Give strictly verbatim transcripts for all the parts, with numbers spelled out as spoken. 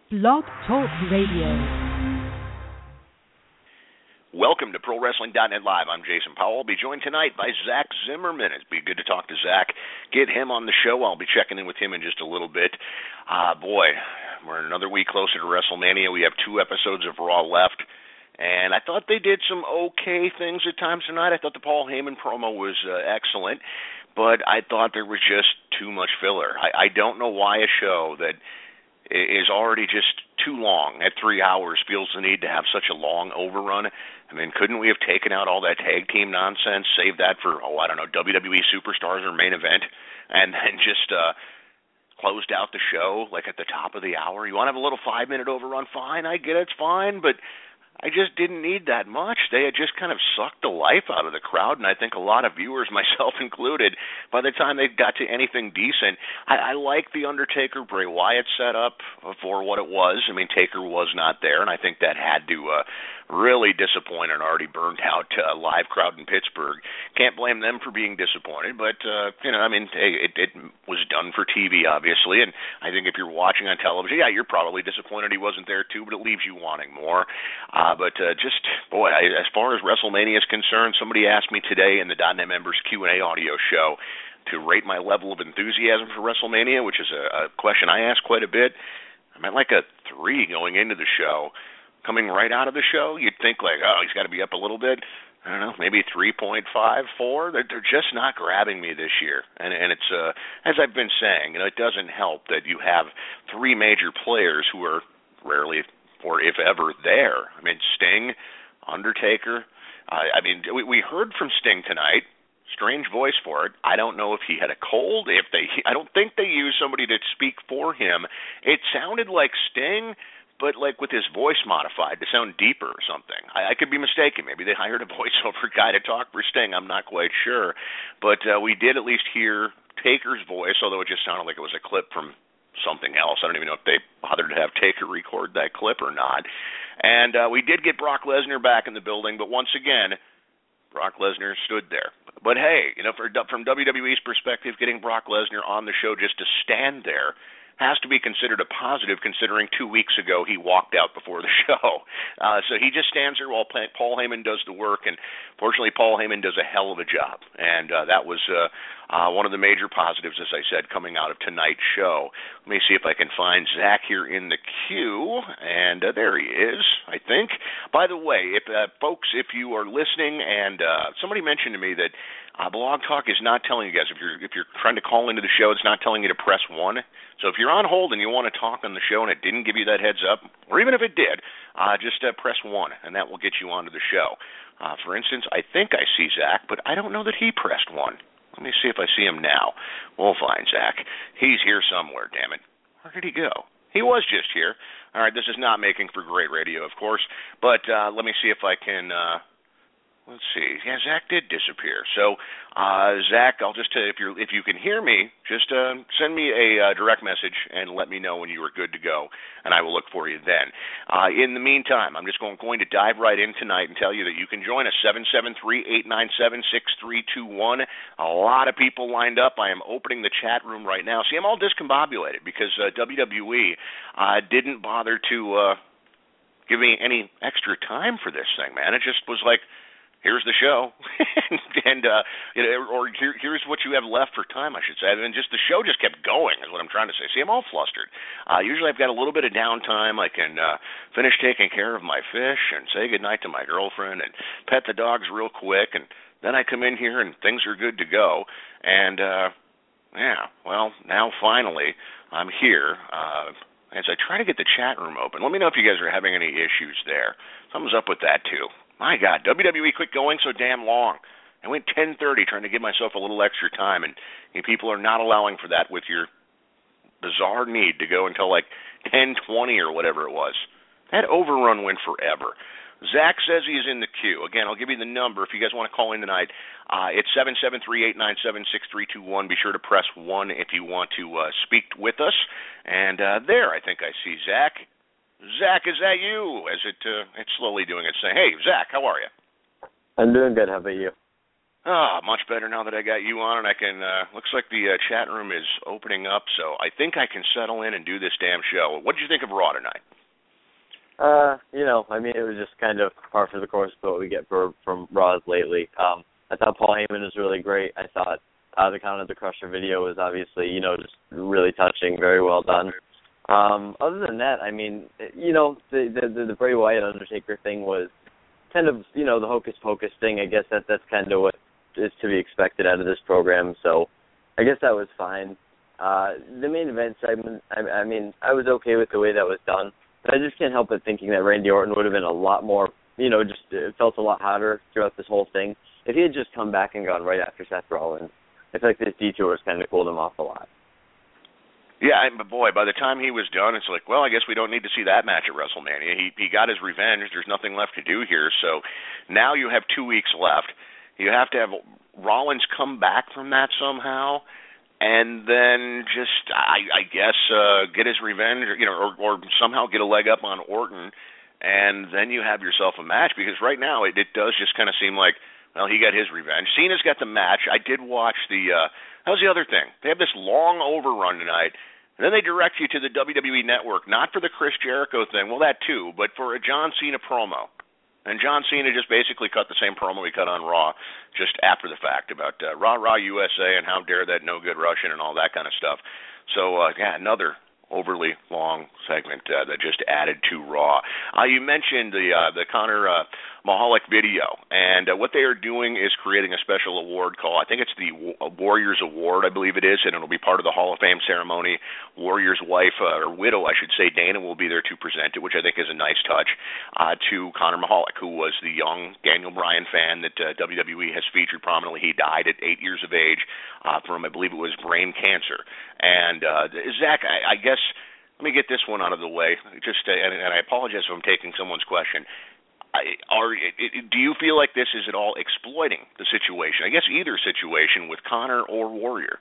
Blog Talk Radio. Welcome to Pro Wrestling dot net Live. I'm Jason Powell. I'll be joined tonight by Zach Zimmerman. It'd be good to talk to Zach, get him on the show. I'll be checking in with him in just a little bit. Uh, boy, we're another week closer to WrestleMania. We have two episodes of Raw left, and I thought they did some okay things at times tonight. I thought the Paul Heyman promo was uh, excellent, but I thought there was just too much filler. I, I don't know why a show that is already just too long at three hours feels the need to have such a long overrun. I mean, couldn't we have taken out all that tag team nonsense, saved that for, oh, I don't know, W W E Superstars or main event, and then just uh, closed out the show, like, at the top of the hour? You want to have a little five-minute overrun? Fine, I get it, it's fine, but I just didn't need that much. They had just kind of sucked the life out of the crowd, and I think a lot of viewers, myself included, by the time they got to anything decent, I, I like the Undertaker Bray Wyatt setup for what it was. I mean, Taker was not there, and I think that had to uh, really disappoint an already burned out uh, live crowd in Pittsburgh. Can't blame them for being disappointed, but, uh, you know, I mean, hey, it, it was done for T V, obviously, and I think if you're watching on television, yeah, you're probably disappointed he wasn't there too, but it leaves you wanting more. Uh, but uh, just, boy, I, as far as WrestleMania is concerned, somebody asked me today in the .dot net members Q and A audio show to rate my level of enthusiasm for WrestleMania, which is a, a question I ask quite a bit. I'm at like a three going into the show. Coming right out of the show, you'd think like, oh, he's got to be up a little bit. I don't know, maybe three point five, four. They're, they're just not grabbing me this year. And, and it's, uh, as I've been saying, you know, it doesn't help that you have three major players who are rarely, or if ever, there. I mean, Sting, Undertaker. Uh, I mean, we, we heard from Sting tonight. Strange voice for it. I don't know if he had a cold. If they, I don't think they used somebody to speak for him. It sounded like Sting, but like with his voice modified to sound deeper or something. I, I could be mistaken. Maybe they hired a voiceover guy to talk for Sting. I'm not quite sure. But uh, we did at least hear Taker's voice, although it just sounded like it was a clip from something else. I don't even know if they bothered to have Taker record that clip or not. And uh, we did get Brock Lesnar back in the building, but once again, Brock Lesnar stood there. But hey, you know, for, from W W E's perspective, getting Brock Lesnar on the show just to stand there has to be considered a positive, considering two weeks ago he walked out before the show. Uh, so he just stands there while Paul Heyman does the work, and fortunately Paul Heyman does a hell of a job. And uh, that was uh, uh, one of the major positives, as I said, coming out of tonight's show. Let me see if I can find Zach here in the queue, and uh, there he is, I think. By the way, if uh, folks, if you are listening, and uh, somebody mentioned to me that Uh, Blog Talk is not telling you guys, if you're if you're trying to call into the show, it's not telling you to press one. So if you're on hold and you want to talk on the show and it didn't give you that heads up, or even if it did, uh, just uh, press one, and that will get you onto the show. Uh, for instance, I think I see Zach, but I don't know that he pressed one. Let me see if I see him now. We'll find Zach. He's here somewhere, damn it. Where did he go? He was just here. All right, this is not making for great radio, of course, but uh, let me see if I can... Uh, Let's see. Yeah, Zach did disappear. So, uh, Zach, I'll just uh, if you if you can hear me, just uh, send me a uh, direct message and let me know when you are good to go, and I will look for you then. Uh, in the meantime, I'm just going, going to dive right in tonight and tell you that you can join us, seven seven three, eight nine seven, six three two one. A lot of people lined up. I am opening the chat room right now. See, I'm all discombobulated because uh, W W E uh, didn't bother to uh, give me any extra time for this thing, man. It just was like, here's the show, and uh, you know, or here, here's what you have left for time, I should say. And just the show just kept going, is what I'm trying to say. See, I'm all flustered. Uh, usually I've got a little bit of downtime. I can uh, finish taking care of my fish and say goodnight to my girlfriend and pet the dogs real quick, and then I come in here and things are good to go. And, uh, yeah, well, now finally I'm here. Uh, as I try to get the chat room open, let me know if you guys are having any issues there. Something's up with that, too. My God, W W E quit going so damn long. I went ten thirty trying to give myself a little extra time, and you know, people are not allowing for that with your bizarre need to go until like ten twenty or whatever it was. That overrun went forever. Zach says he's in the queue. Again, I'll give you the number if you guys want to call in tonight. Uh, it's seven seven three, eight nine seven, six three two one. Be sure to press one if you want to uh, speak with us. And uh, there, I think I see Zach. Zach, is that you? As it uh, it's slowly doing its thing. Hey, Zach, how are you? I'm doing good. How about you? Ah, much better now that I got you on, and I can. Uh, looks like the uh, chat room is opening up, so I think I can settle in and do this damn show. What did you think of Raw tonight? Uh, you know, I mean, it was just kind of par for the course of what we get for, from Raws lately. Um, I thought Paul Heyman was really great. I thought uh, the Count of the Crusher video was obviously, you know, just really touching, very well done. Um, other than that, I mean, you know, the the, the Bray Wyatt Undertaker thing was kind of, you know, the hocus pocus thing. I guess that that's kind of what is to be expected out of this program. So I guess that was fine. Uh, the main event segment, I, I mean, I was okay with the way that was done. But I just can't help but thinking that Randy Orton would have been a lot more, you know, just it felt a lot hotter throughout this whole thing. If he had just come back and gone right after Seth Rollins, I feel like this detour has kind of cooled him off a lot. Yeah, but boy, by the time he was done, it's like, well, I guess we don't need to see that match at WrestleMania. He he got his revenge. There's nothing left to do here. So now you have two weeks left. You have to have Rollins come back from that somehow, and then just, I, I guess, uh, get his revenge, or, you know, or, or somehow get a leg up on Orton, and then you have yourself a match. Because right now it, it does just kind of seem like, well, he got his revenge. Cena's got the match. I did watch the. Uh, that was the other thing. They have this long overrun tonight. And then they direct you to the W W E Network, not for the Chris Jericho thing, well, that too, but for a John Cena promo. And John Cena just basically cut the same promo he cut on Raw just after the fact about uh, Rah Rah U S A and how dare that no-good Russian and all that kind of stuff. So, uh, yeah, another overly long segment uh, that just added to Raw. Uh, you mentioned the uh, the Conor uh, Mahalik video, and uh, what they are doing is creating a special award called, I think it's the Warriors Award, I believe it is, and it'll be part of the Hall of Fame ceremony. Warrior's wife, uh, or widow, I should say, Dana, will be there to present it, which I think is a nice touch uh, to Conor Mahalik, who was the young Daniel Bryan fan that uh, W W E has featured prominently. He died at eight years of age uh, from, I believe it was brain cancer. And uh, Zach, I, I guess, let me get this one out of the way. Just, uh, and, and I apologize if I'm taking someone's question. I, are it, do you feel like this is at all exploiting the situation? I guess either situation with Conor or Warrior.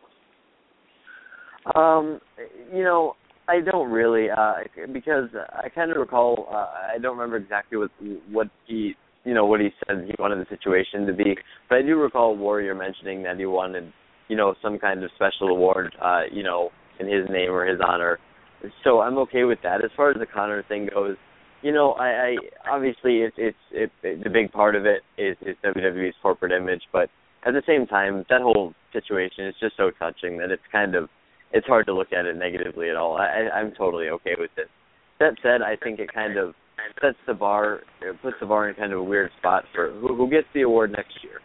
Um, you know, I don't really, uh, because I kind of recall. Uh, I don't remember exactly what what he, you know, what he said he wanted the situation to be, but I do recall Warrior mentioning that he wanted, you know, some kind of special award, uh, you know, in his name or his honor. So I'm okay with that. As far as the Conor thing goes, you know, I, I obviously it's it's it, it, the big part of it is, is W W E's corporate image, but at the same time, that whole situation is just so touching that it's kind of it's hard to look at it negatively at all. I, I'm totally okay with it. That said, I think it kind of sets the bar, it puts the bar in kind of a weird spot for who, who gets the award next year.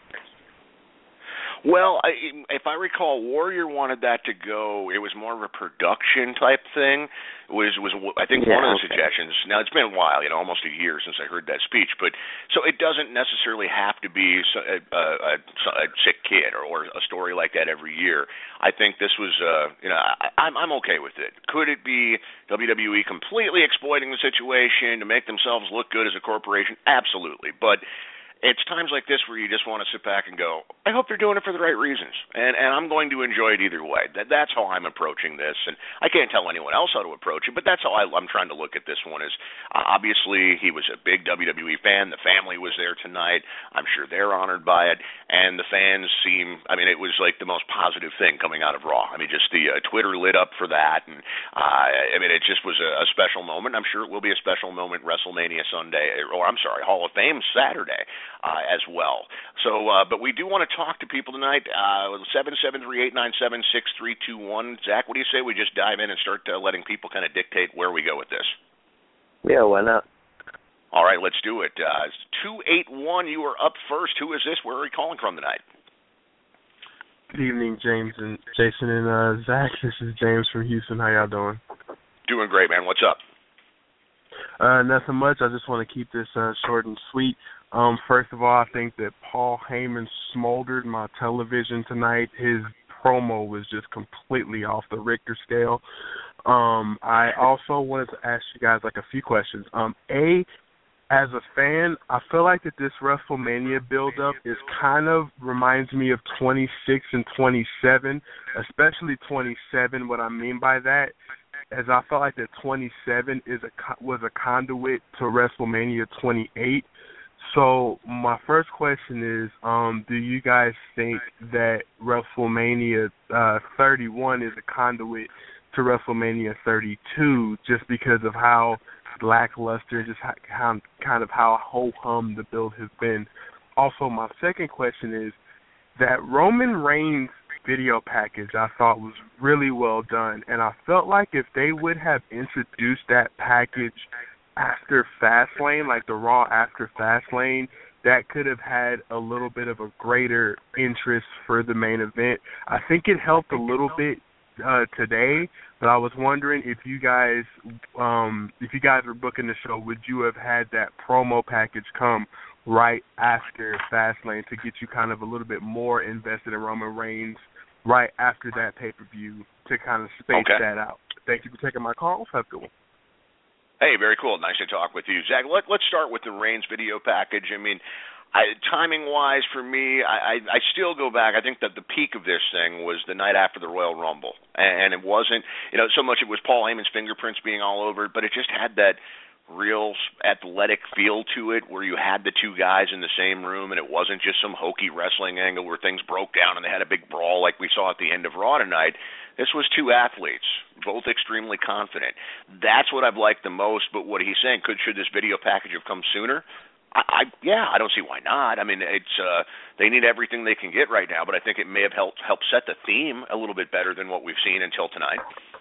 Well, I, if I recall, Warrior wanted that to go. It was more of a production type thing. It was was I think yeah, one of the okay. suggestions. Now it's been a while, you know, almost a year since I heard that speech. But so it doesn't necessarily have to be a, a, a sick kid or, or a story like that every year. I think this was, uh, you know, I, I'm I'm okay with it. Could it be W W E completely exploiting the situation to make themselves look good as a corporation? Absolutely, but it's times like this where you just want to sit back and go, I hope they're doing it for the right reasons, and and I'm going to enjoy it either way. That that's how I'm approaching this, and I can't tell anyone else how to approach it, but that's how I, I'm trying to look at this one. Is uh, obviously he was a big W W E fan. The family was there tonight. I'm sure they're honored by it, and the fans seem. I mean, it was like the most positive thing coming out of Raw. I mean, just the uh, Twitter lit up for that, and uh, I mean, it just was a, a special moment. I'm sure it will be a special moment WrestleMania Sunday, or I'm sorry, Hall of Fame Saturday. Uh, as well. So, uh, but we do want to talk to people tonight. Uh, seven seven three, eight nine seven, six three two one. Zach, what do you say we just dive in and start uh, letting people kind of dictate where we go with this? Yeah, why not? All right, let's do it. Uh, two eight one, you are up first. Who is this? Where are you calling from tonight? Good evening, James and Jason and uh, Zach. This is James from Houston. How y'all doing? Doing great, man. What's up? Uh, nothing much. I just want to keep this uh, short and sweet. Um, first of all, I think that Paul Heyman smoldered my television tonight. His promo was just completely off the Richter scale. Um, I also wanted to ask you guys like a few questions. Um, A, as a fan, I feel like that this WrestleMania build-up is kind of reminds me of twenty-six and twenty-seven, especially twenty-seven. What I mean by that is I felt like that twenty-seven is a was a conduit to WrestleMania twenty-eight. So my first question is, um, do you guys think that WrestleMania uh, thirty-one is a conduit to WrestleMania thirty-two, just because of how lackluster, just how, how kind of how ho-hum the build has been? Also, my second question is that Roman Reigns video package I thought was really well done, and I felt like if they would have introduced that package after Fastlane, like the Raw after Fastlane, that could have had a little bit of a greater interest for the main event. I think it helped a little bit uh, today, but I was wondering if you guys, um, if you guys were booking the show, would you have had that promo package come right after Fastlane to get you kind of a little bit more invested in Roman Reigns right after that pay-per-view to kind of space okay. that out? Thank you for taking my call. Have a good one. Hey, very cool. Nice to talk with you. Zach, let, let's start with the Reigns video package. I mean, I, timing-wise for me, I, I, I still go back. I think that the peak of this thing was the night after the Royal Rumble. And, and it wasn't, you know, so much it was Paul Heyman's fingerprints being all over it, but it just had that real athletic feel to it where you had the two guys in the same room and it wasn't just some hokey wrestling angle where things broke down and they had a big brawl like we saw at the end of Raw tonight. This was two athletes, both extremely confident. That's what I've liked the most, but what he's saying, could should this video package have come sooner? I, I yeah, I don't see why not. I mean, it's uh, they need everything they can get right now, but I think it may have helped helped set the theme a little bit better than what we've seen until tonight.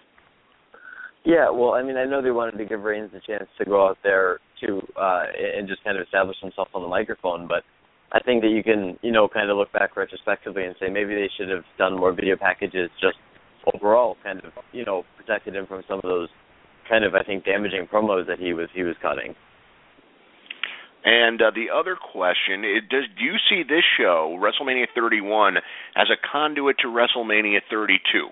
Yeah, well, I mean, I know they wanted to give Reigns a chance to go out there to uh, and just kind of establish himself on the microphone, but I think that you can, you know, kind of look back retrospectively and say maybe they should have done more video packages just overall, kind of, you know, protected him from some of those kind of, I think, damaging promos that he was he was cutting. And uh, the other question, it, does, do you see this show, WrestleMania thirty-one, as a conduit to WrestleMania thirty-two?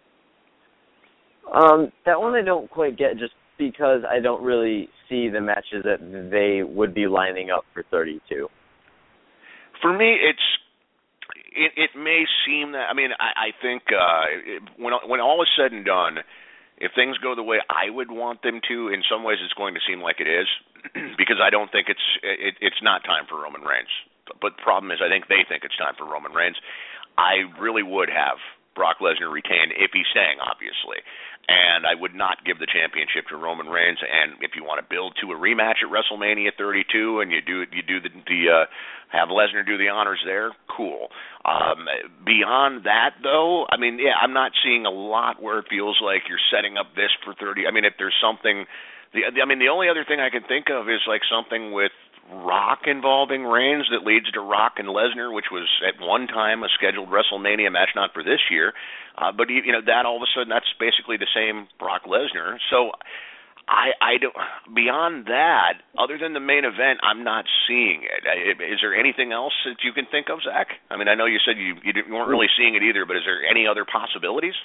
Um, that one I don't quite get, just because I don't really see the matches that they would be lining up for thirty-two. For me, it's it, it may seem that, I mean, I, I think uh, it, when when all is said and done, if things go the way I would want them to, in some ways it's going to seem like it is, because I don't think it's it, it's not time for Roman Reigns. But the problem is I think they think it's time for Roman Reigns. I really would have Brock Lesnar retained if he's staying, obviously. And I would not give the championship to Roman Reigns. And if you want to build to a rematch at WrestleMania thirty-two, and you do you do the, the uh, have Lesnar do the honors there, cool. Um, beyond that, though, I mean, yeah, I'm not seeing a lot where it feels like you're setting up this for thirty. I mean, if there's something, the I mean, the only other thing I can think of is like something with Rock involving Reigns that leads to Rock and Lesnar, which was at one time a scheduled WrestleMania match, not for this year. Uh, but you know that all of a sudden that's basically the same Brock Lesnar. So I, I don't. Beyond that, other than the main event, I'm not seeing it. Is there anything else that you can think of, Zach? I mean, I know you said you you, didn't, you weren't really seeing it either, but is there any other possibilities?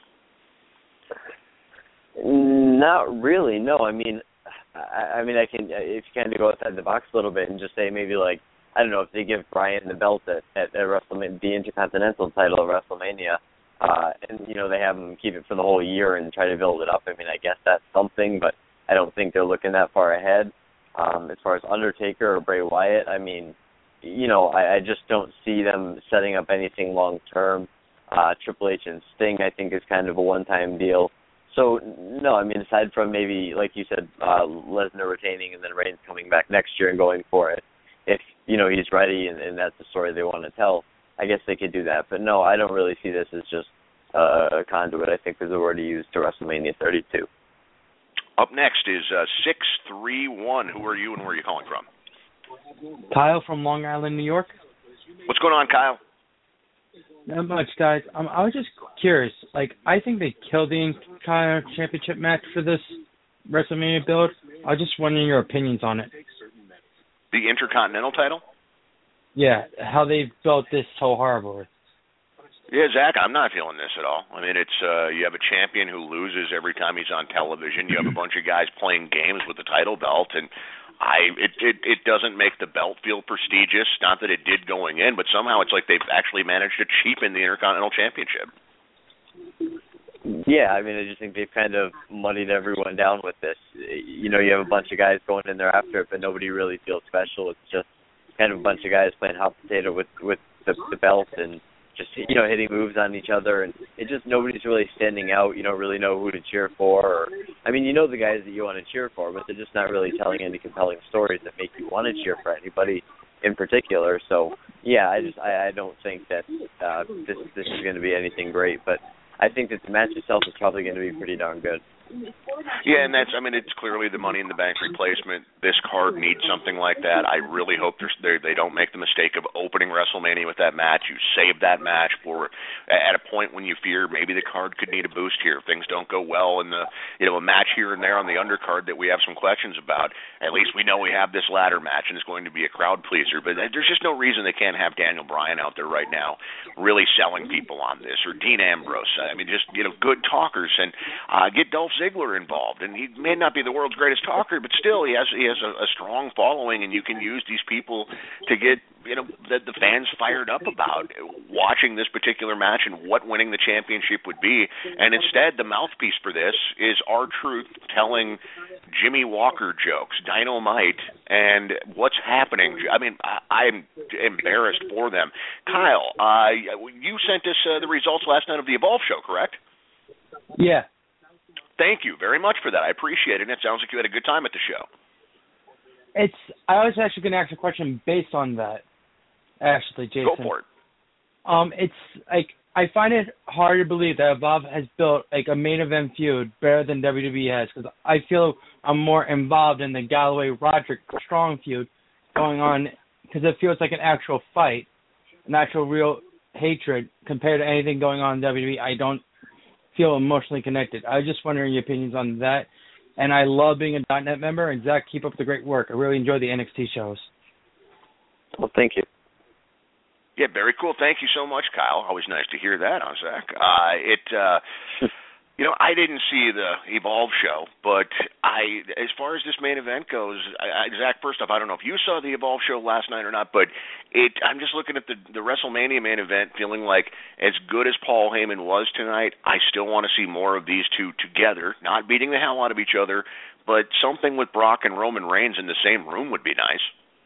Not really. No. I mean. I, I mean, I can, if you kind of go outside the box a little bit and just say maybe like, I don't know, if they give Bryan the belt at, at, at WrestleMania, the Intercontinental title at WrestleMania, uh, and, you know, they have him keep it for the whole year and try to build it up. I mean, I guess that's something, but I don't think they're looking that far ahead. Um, as far as Undertaker or Bray Wyatt, I mean, you know, I, I just don't see them setting up anything long-term. Uh, Triple H and Sting, I think, is kind of a one-time deal. So, no, I mean, aside from maybe, like you said, uh, Lesnar retaining and then Reigns coming back next year and going for it, if, you know, he's ready and, and that's the story they want to tell, I guess they could do that. But, no, I don't really see this as just uh, a conduit. I think there's a word to use to WrestleMania thirty-two. Up next is uh, six three one. Who are you and where are you calling from? Kyle from Long Island, New York. What's going on, Kyle? Not much, guys. Um, I was just curious. Like, I think they killed the entire championship match for this WrestleMania build. I was just wondering your opinions on it. The Intercontinental title? Yeah, how they built this so horribly. Yeah, Zach, I'm not feeling this at all. I mean, it's uh, you have a champion who loses every time he's on television. You have a bunch of guys playing games with the title belt, and I it, it it doesn't make the belt feel prestigious. Not that it did going in, but somehow it's like they've actually managed to cheapen the Intercontinental Championship. Yeah, I mean, I just think they've kind of muddied everyone down with this. You know, you have a bunch of guys going in there after it, but nobody really feels special. It's just kind of a bunch of guys playing hot potato with with the, the belt and just, you know, hitting moves on each other, and it just nobody's really standing out. You don't really know who to cheer for. Or, I mean, you know the guys that you want to cheer for, but they're just not really telling any compelling stories that make you want to cheer for anybody in particular. So, yeah, I just I, I don't think that uh, this this is going to be anything great, but I think that the match itself is probably going to be pretty darn good. Yeah, and that's, I mean, it's clearly the Money in the Bank replacement. This card needs something like that. I really hope they they don't make the mistake of opening WrestleMania with that match. You save that match for at a point when you fear maybe the card could need a boost here. If things don't go well in the, you know, a match here and there on the undercard that we have some questions about, at least we know we have this ladder match and it's going to be a crowd pleaser. But there's just no reason they can't have Daniel Bryan out there right now really selling people on this, or Dean Ambrose. I mean, just, you know, good talkers, and uh, get Dolph Ziggler involved. And he may not be the world's greatest talker, but still he has he has a, a strong following, and you can use these people to get, you know, the, the fans fired up about watching this particular match and what winning the championship would be. And instead, the mouthpiece for this is R-Truth telling Jimmy Walker jokes, Dynamite, and what's happening. I mean, I, I'm embarrassed for them. Kyle, uh, you sent us uh, the results last night of the Evolve show, correct? Yeah. Thank you very much for that. I appreciate it. And it sounds like you had a good time at the show. It's. I was actually going to ask a question based on that, actually, Jason. Go for it. Um, it's like, I find it hard to believe that Evolve has built like a main event feud better than W W E has, because I feel I'm more involved in the Galloway-Roderick Strong feud going on, because it feels like an actual fight, an actual real hatred compared to anything going on in W W E. I don't feel emotionally connected. I was just wondering your opinions on that. And I love being a .net member. And Zach, keep up the great work. I really enjoy the N X T shows. Well, thank you. Yeah, very cool. Thank you so much, Kyle. Always nice to hear that, huh, Zach? Uh, it, uh, you know, I didn't see the Evolve show, but I, as far as this main event goes, I, I, Zach, first off, I don't know if you saw the Evolve show last night or not, but it, I'm just looking at the, the WrestleMania main event, feeling like as good as Paul Heyman was tonight, I still want to see more of these two together, not beating the hell out of each other, but something with Brock and Roman Reigns in the same room would be nice.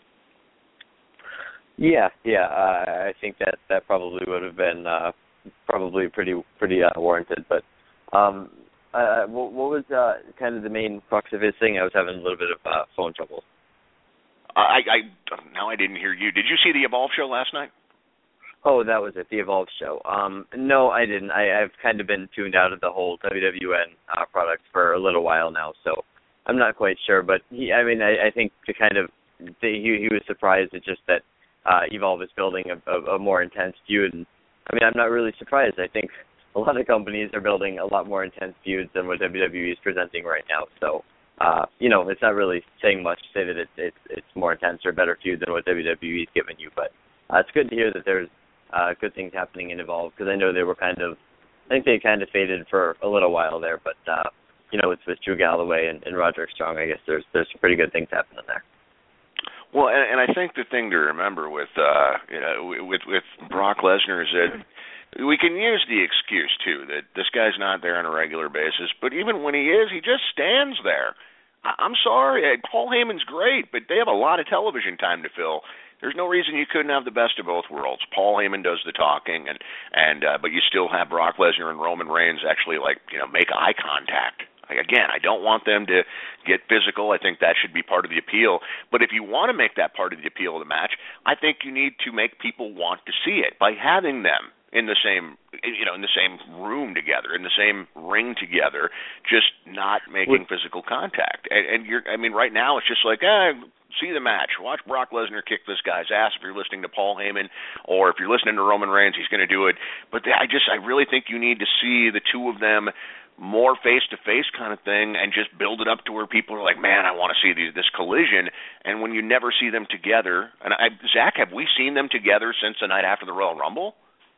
Yeah, yeah, uh, I think that that probably would have been uh, probably pretty pretty uh, warranted. But um, uh, what, what was uh, kind of the main crux of his thing? I was having a little bit of uh, phone trouble. I, I now I didn't hear you. Did you see the Evolve show last night? Oh, that was it, the Evolve show. Um, no, I didn't. I, I've kind of been tuned out of the whole W W N uh, product for a little while now, so I'm not quite sure. But he, I mean, I, I think to kind of he, he was surprised at just that. Uh, Evolve is building a, a, a more intense feud. And, I mean, I'm not really surprised. I think a lot of companies are building a lot more intense feuds than what W W E is presenting right now. So, uh, you know, it's not really saying much to say that it's it's, it's more intense or better feud than what W W E is giving you. But uh, it's good to hear that there's uh, good things happening in Evolve, because I know they were kind of, I think they kind of faded for a little while there. But, uh, you know, it's with Drew Galloway and, and Roderick Strong. I guess there's there's some pretty good things happening there. Well, and, and I think the thing to remember with uh, you know with with Brock Lesnar is that we can use the excuse too that this guy's not there on a regular basis, but even when he is, he just stands there. I, I'm sorry, Paul Heyman's great, but they have a lot of television time to fill. There's no reason you couldn't have the best of both worlds. Paul Heyman does the talking, and and uh, but you still have Brock Lesnar and Roman Reigns actually like you know make eye contact. Again, I don't want them to get physical. I think that should be part of the appeal. But if you want to make that part of the appeal of the match, I think you need to make people want to see it by having them in the same, you know, in the same room together, in the same ring together, just not making physical contact. And, and you're, I mean, right now it's just like, eh, see the match. Watch Brock Lesnar kick this guy's ass if you're listening to Paul Heyman, or if you're listening to Roman Reigns, he's going to do it. But I just, I really think you need to see the two of them more face-to-face kind of thing and just build it up to where people are like, man, I want to see these, this collision. And when you never see them together, and I, Zach, have we seen them together since the night after the Royal Rumble?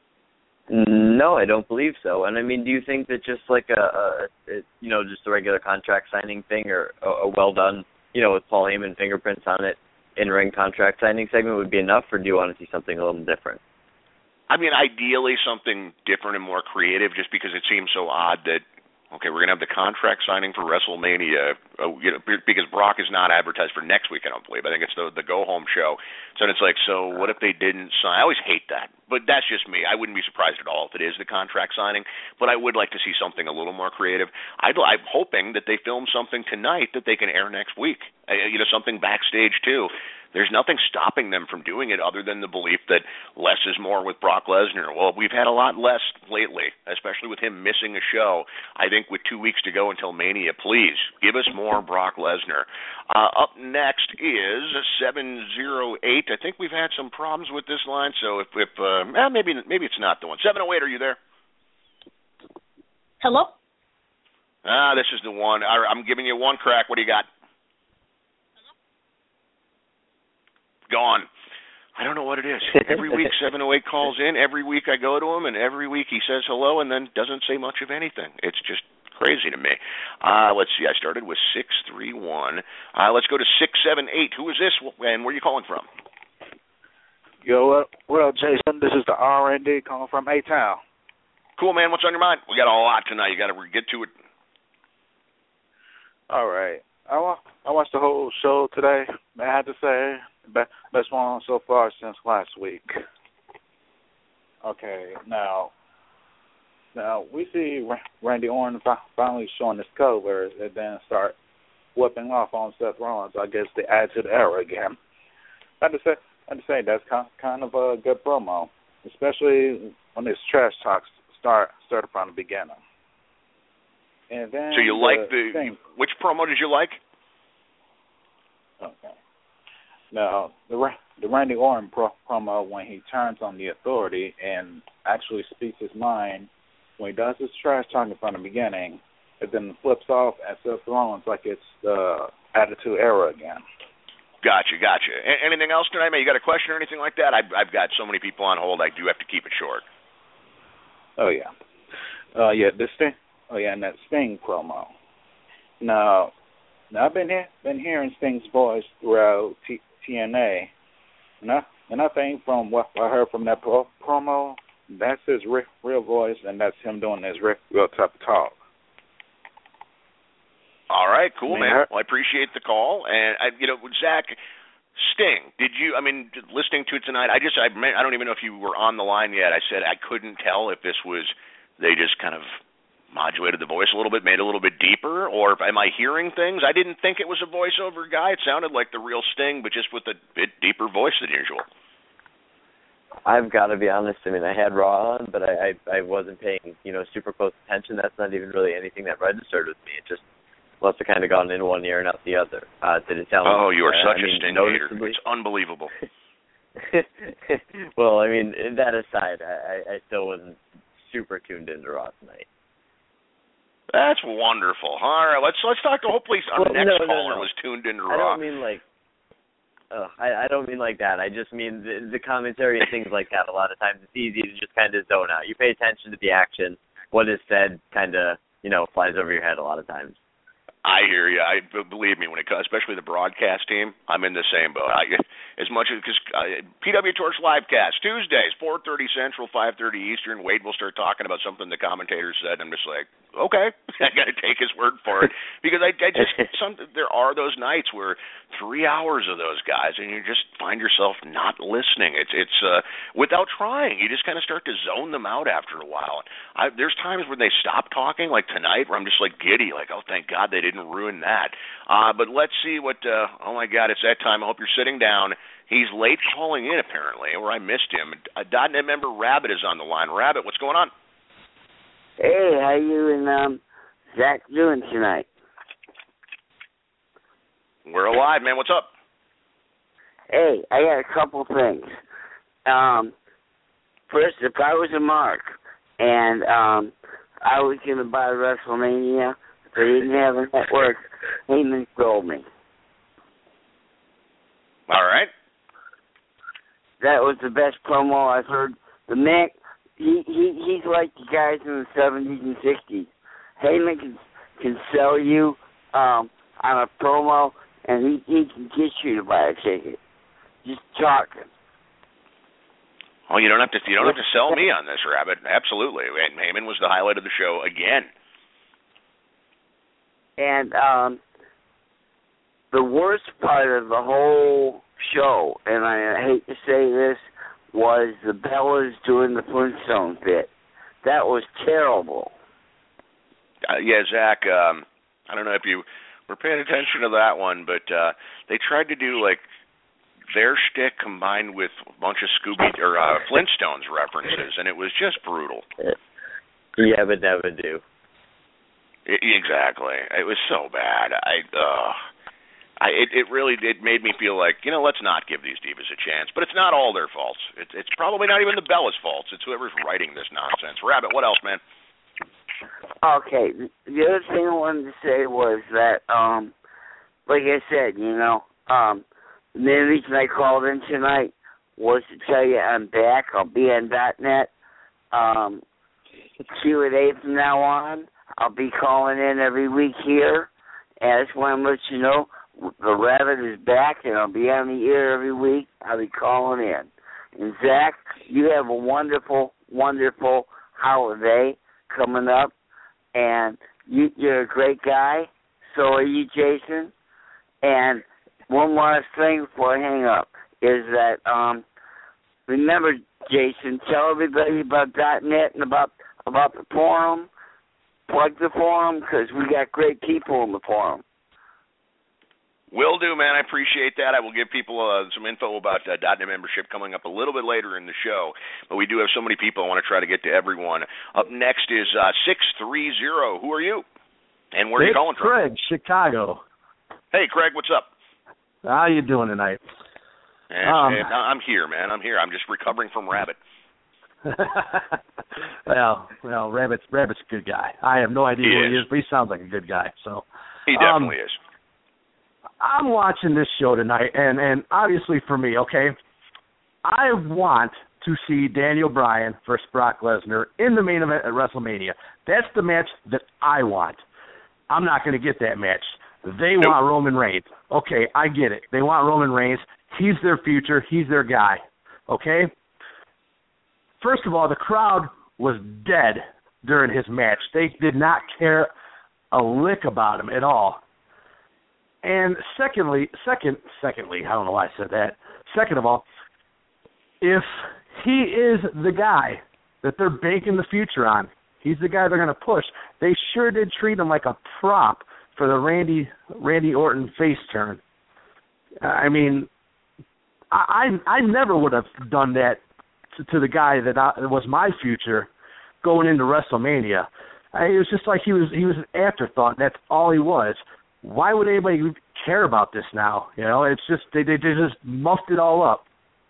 No, I don't believe so. And I mean, do you think that just like a, a you know, just a regular contract signing thing, or a, a well done, you know, with Paul Heyman fingerprints on it, in-ring contract signing segment would be enough, or do you want to see something a little different? I mean, ideally something different and more creative, just because it seems so odd that Okay, we're going to have the contract signing for WrestleMania, uh, you know, because Brock is not advertised for next week, I don't believe. I think it's the the go-home show. So it's like, so what if they didn't sign? I always hate that, but that's just me. I wouldn't be surprised at all if it is the contract signing, but I would like to see something a little more creative. I'd, I'm hoping that they film something tonight that they can air next week, uh, you know, something backstage too. There's nothing stopping them from doing it other than the belief that less is more with Brock Lesnar. Well, we've had a lot less lately, especially with him missing a show. I think with two weeks to go until Mania, please give us more Brock Lesnar. Uh, up next is seven zero eight. I think we've had some problems with this line, so if, if uh, eh, maybe maybe it's not the one. seven oh eight, are you there? Hello? Ah, this is the one. I'm giving you one crack. What do you got? Gone. I don't know what it is. Every week seven oh eight calls in. Every week I go to him, and every week he says hello and then doesn't say much of anything. It's just crazy to me. Uh, let's see. I started with six three one. Uh, let's go to six seven eight. Who is this, and where are you calling from? Yo, what, what up, Jason? This is the R and D calling from A-Town. Cool, man. What's on your mind? We got a lot tonight. You got to get to it. All right. I, wa- I watched the whole show today. I had to say, best one so far since last week. Okay, now, now we see Randy Orton finally showing his colors and then start whipping off on Seth Rollins. I guess they add to the era again. I had to say, I had to say that's kind kind of a good promo, especially when this trash talk start started from the beginning. And then so you the like the thing, which promo did you like? Okay. Now, the the Randy Orton pro, promo when he turns on the Authority and actually speaks his mind, when he does his trash talking from the beginning, and then flips off at Seth Rollins like it's the Attitude Era again. Gotcha, gotcha. A- anything else tonight, man? You got a question or anything like that? I've, I've got so many people on hold, I do have to keep it short. Oh, yeah. Uh, yeah, this thing. Oh, yeah, and that Sting promo. Now, now I've been here, been hearing Sting's voice throughout T- TNA, and I, and I think from what I heard from that pro- promo, that's his re- real voice, and that's him doing his re- real tough talk. All right, cool, I mean, man. Well, I appreciate the call, and I, you know, Zach, Sting. Did you? I mean, listening to it tonight, I just, I, I don't even know if you were on the line yet. I said I couldn't tell if this was they just kind of modulated the voice a little bit, made it a little bit deeper, or am I hearing things? I didn't think it was a voiceover guy. It sounded like the real Sting, but just with a bit deeper voice than usual. I've got to be honest. I mean, I had Raw on, but I, I I wasn't paying you know super close attention. That's not even really anything that registered with me. It just must have kind of gone in one ear and out the other. Uh, did it sound? Oh, you are uh, such I a mean, Sting hater. It's unbelievable. Well, I mean, that aside, I, I still wasn't super tuned into Raw tonight. That's wonderful. All right, let's let's talk to hopefully our well, next no, no, caller no. was tuned into I Raw. don't mean like, uh, I, I don't mean like that. I just mean the, the commentary and things like that. A lot of times it's easy to just kind of zone out. You pay attention to the action. What is said kind of, you know, flies over your head a lot of times. I hear you. I believe me when it comes, especially the broadcast team. I'm in the same boat. I, as much as because uh, P W Torch livecast Tuesdays, four thirty Central, five thirty Eastern. Wade will start talking about something the commentators said. I'm just like, okay, I got to take his word for it because I, I just some there are those nights where three hours of those guys and you just find yourself not listening. It's it's uh, without trying. You just kind of start to zone them out after a while. I, there's times when they stop talking, like tonight, where I'm just like giddy, like oh thank God they didn't ruin that. Uh, but let's see what. Uh, oh my God, it's that time. I hope you're sitting down. He's late calling in apparently, or I missed him. A .dot net member Rabbit is on the line. Rabbit, what's going on? Hey, how you and um, Zach doing tonight? We're alive, man. What's up? Hey, I got a couple things. Um, first, if I was a Mark and um, I was going to buy WrestleMania, if I didn't have a network, Heyman sold me. All right. That was the best promo I've heard. The Mick, he, he he's like the guys in the seventies and sixties. Heyman can can sell you um, on a promo, and he, he can get you to buy a ticket. Just talking. Oh, you don't have to. You don't have to sell me on this, Rabbit. Absolutely. And Heyman was the highlight of the show again. And um, the worst part of the whole show, and I hate to say this, was the Bellas doing the Flintstones bit. That was terrible. Uh, yeah, Zach, um, I don't know if you were paying attention to that one, but uh, they tried to do, like, their shtick combined with a bunch of Scooby or uh, Flintstones references, and it was just brutal. Yeah, but never do. It, exactly. It was so bad. I, uh, I, it, it really it made me feel like, you know, let's not give these divas a chance. But it's not all their faults. It, it's probably not even the Bellas' faults. It's whoever's writing this nonsense. Rabbit, what else, man? Okay, the other thing I wanted to say was that, um, like I said, you know, um, the main reason I called in tonight was to tell you I'm back. I'll be on dot net. Um, Q and A from now on. I'll be calling in every week here. And I just want to let you know the Rabbit is back, and I'll be on the air every week. I'll be calling in. And Zach, you have a wonderful, wonderful holiday coming up. And you, you're a great guy. So are you, Jason. And one last thing before I hang up is that, um, remember, Jason, tell everybody about dot net and about, about the forum. Plug the forum, because we got great people in the forum. Will do, man. I appreciate that. I will give people uh, some info about uh, dot net membership coming up a little bit later in the show. But we do have so many people. I want to try to get to everyone. Up next is uh, six three zero. Who are you? And where are you it's calling from? Craig, Chicago. Hey, Craig, what's up? How you doing tonight? And, um, and I'm here, man. I'm here. I'm just recovering from Rabbit. well, well, Rabbit's Rabbit's a good guy. I have no idea he who is. he is, but he sounds like a good guy. So he definitely um, is. I'm watching this show tonight, and, and obviously for me, okay, I want to see Daniel Bryan versus Brock Lesnar in the main event at WrestleMania. That's the match that I want. I'm not going to get that match. They nope. want Roman Reigns. Okay, I get it. They want Roman Reigns. He's their future. He's their guy. Okay? First of all, the crowd was dead during his match. They did not care a lick about him at all. And secondly, second, secondly, I don't know why I said that. Second of all, if he is the guy that they're banking the future on, he's the guy they're going to push. They sure did treat him like a prop for the Randy Randy Orton face turn. I mean, I I, I never would have done that to, to the guy that, I, that was my future going into WrestleMania. I, it was just like he was he was an afterthought. And that's all he was. Why would anybody care about this now? You know, it's just they they, they just muffed it all up.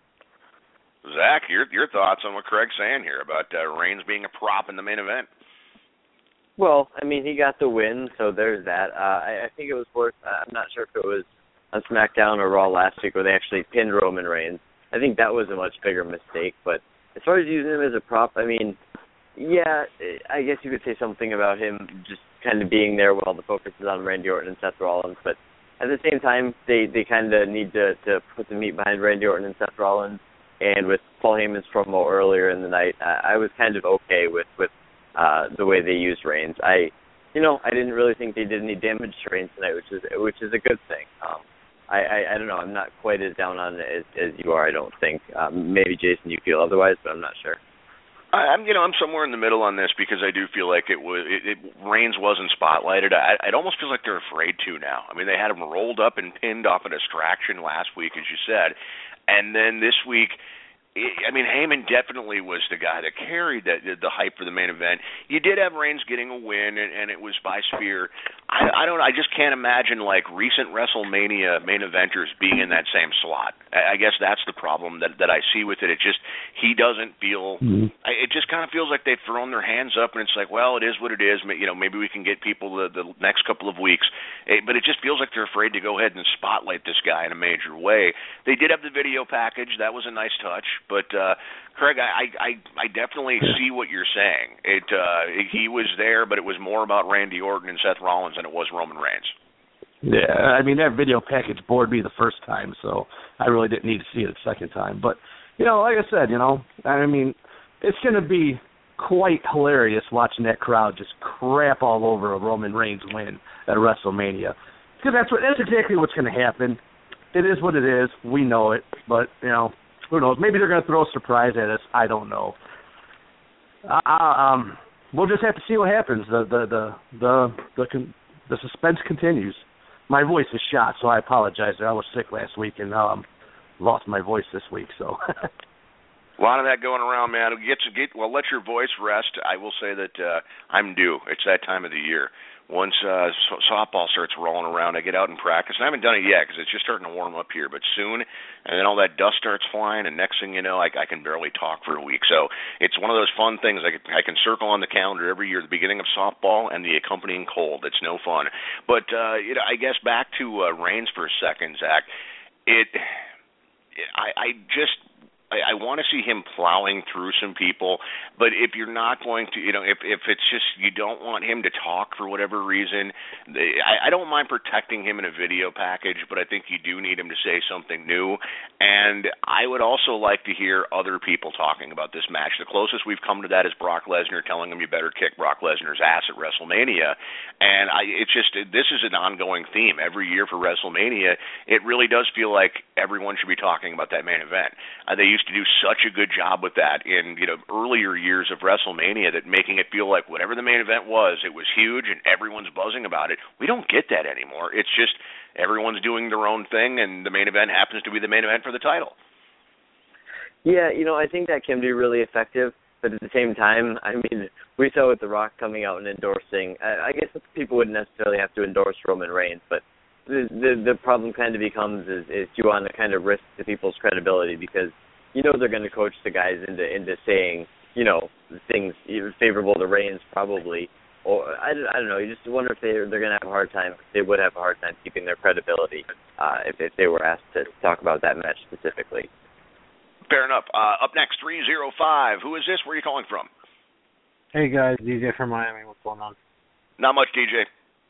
Zach, your your thoughts on what Craig's saying here about uh, Reigns being a prop in the main event? Well, I mean, he got the win, so there's that. Uh, I, I think it was worth. Uh, I'm not sure if it was on SmackDown or Raw last week where they actually pinned Roman Reigns. I think that was a much bigger mistake. But as far as using him as a prop, I mean, yeah, I guess you could say something about him just kind of being there while the focus is on Randy Orton and Seth Rollins. But at the same time, they, they kind of need to, to put the meat behind Randy Orton and Seth Rollins. And with Paul Heyman's promo earlier in the night, I, I was kind of okay with, with uh, the way they used Reigns. I, you know, I didn't really think they did any damage to Reigns tonight, which is which is a good thing. Um, I, I, I don't know. I'm not quite as down on it as, as you are. I don't think. Um, maybe Jason, you feel otherwise, but I'm not sure. I'm, you know, I'm somewhere in the middle on this because I do feel like it was it, it Reigns wasn't spotlighted. I, it almost feels like they're afraid to now. I mean, they had him rolled up and pinned off a distraction last week, as you said, and then this week. I mean, Heyman definitely was the guy that carried that, the hype for the main event. You did have Reigns getting a win, and, and it was by spear. I, I don't. I just can't imagine like recent WrestleMania main eventers being in that same slot. I, I guess that's the problem that that I see with it. It just he doesn't feel. Mm-hmm. I, it just kind of feels like they've thrown their hands up, and it's like, well, it is what it is. You know, maybe we can get people the, the next couple of weeks, it, but it just feels like they're afraid to go ahead and spotlight this guy in a major way. They did have the video package. That was a nice touch. But uh, Craig, I, I I definitely see what you're saying. It, uh, it he was there, but it was more about Randy Orton and Seth Rollins than it was Roman Reigns. Yeah, I mean that video package bored me the first time, so I really didn't need to see it a second time. But you know, like I said, you know, I mean, it's going to be quite hilarious watching that crowd just crap all over a Roman Reigns win at WrestleMania. Because that's what that's exactly what's going to happen. It is what it is. We know it, but you know, who knows? Maybe they're going to throw a surprise at us. I don't know. Uh, um, we'll just have to see what happens. The the the the the, con- the suspense continues. My voice is shot, so I apologize. I was sick last week and um, lost my voice this week. So. A lot of that going around, man. Get to get well. Let your voice rest. I will say that uh, I'm due. It's that time of the year. Once uh, so- softball starts rolling around, I get out and practice. And I haven't done it yet because it's just starting to warm up here. But soon, and then all that dust starts flying, and next thing you know, I, I can barely talk for a week. So it's one of those fun things. I can, I can circle on the calendar every year, the beginning of softball and the accompanying cold. It's no fun. But uh, you know, I guess back to uh, Reigns for a second, Zach. It, it I, I just. I, I want to see him plowing through some people, but if you're not going to, you know, if if it's just you don't want him to talk for whatever reason, they, I, I don't mind protecting him in a video package, but I think you do need him to say something new. And I would also like to hear other people talking about this match. The closest we've come to that is Brock Lesnar telling him you better kick Brock Lesnar's ass at WrestleMania. And I, it's just this is an ongoing theme every year for WrestleMania. It really does feel like everyone should be talking about that main event. Uh, they used to do such a good job with that in, you know, earlier years of WrestleMania, that making it feel like whatever the main event was, it was huge and everyone's buzzing about it. We don't get that anymore. It's just everyone's doing their own thing, and the main event happens to be the main event for the title. Yeah, you know, I think that can be really effective, but at the same time, I mean, we saw with The Rock coming out and endorsing, I, I guess people wouldn't necessarily have to endorse Roman Reigns, but the the, the problem kind of becomes is, is you want to kind of risk the people's credibility, because you know they're going to coach the guys into into saying, you know, things favorable to Reigns probably. Or I, I don't know. You just wonder if they they're going to have a hard time. They would have a hard time keeping their credibility uh, if if they were asked to talk about that match specifically. Fair enough. Uh, up next, three oh five. Who is this? Where are you calling from? Hey guys, D J from Miami. What's going on? Not much, D J.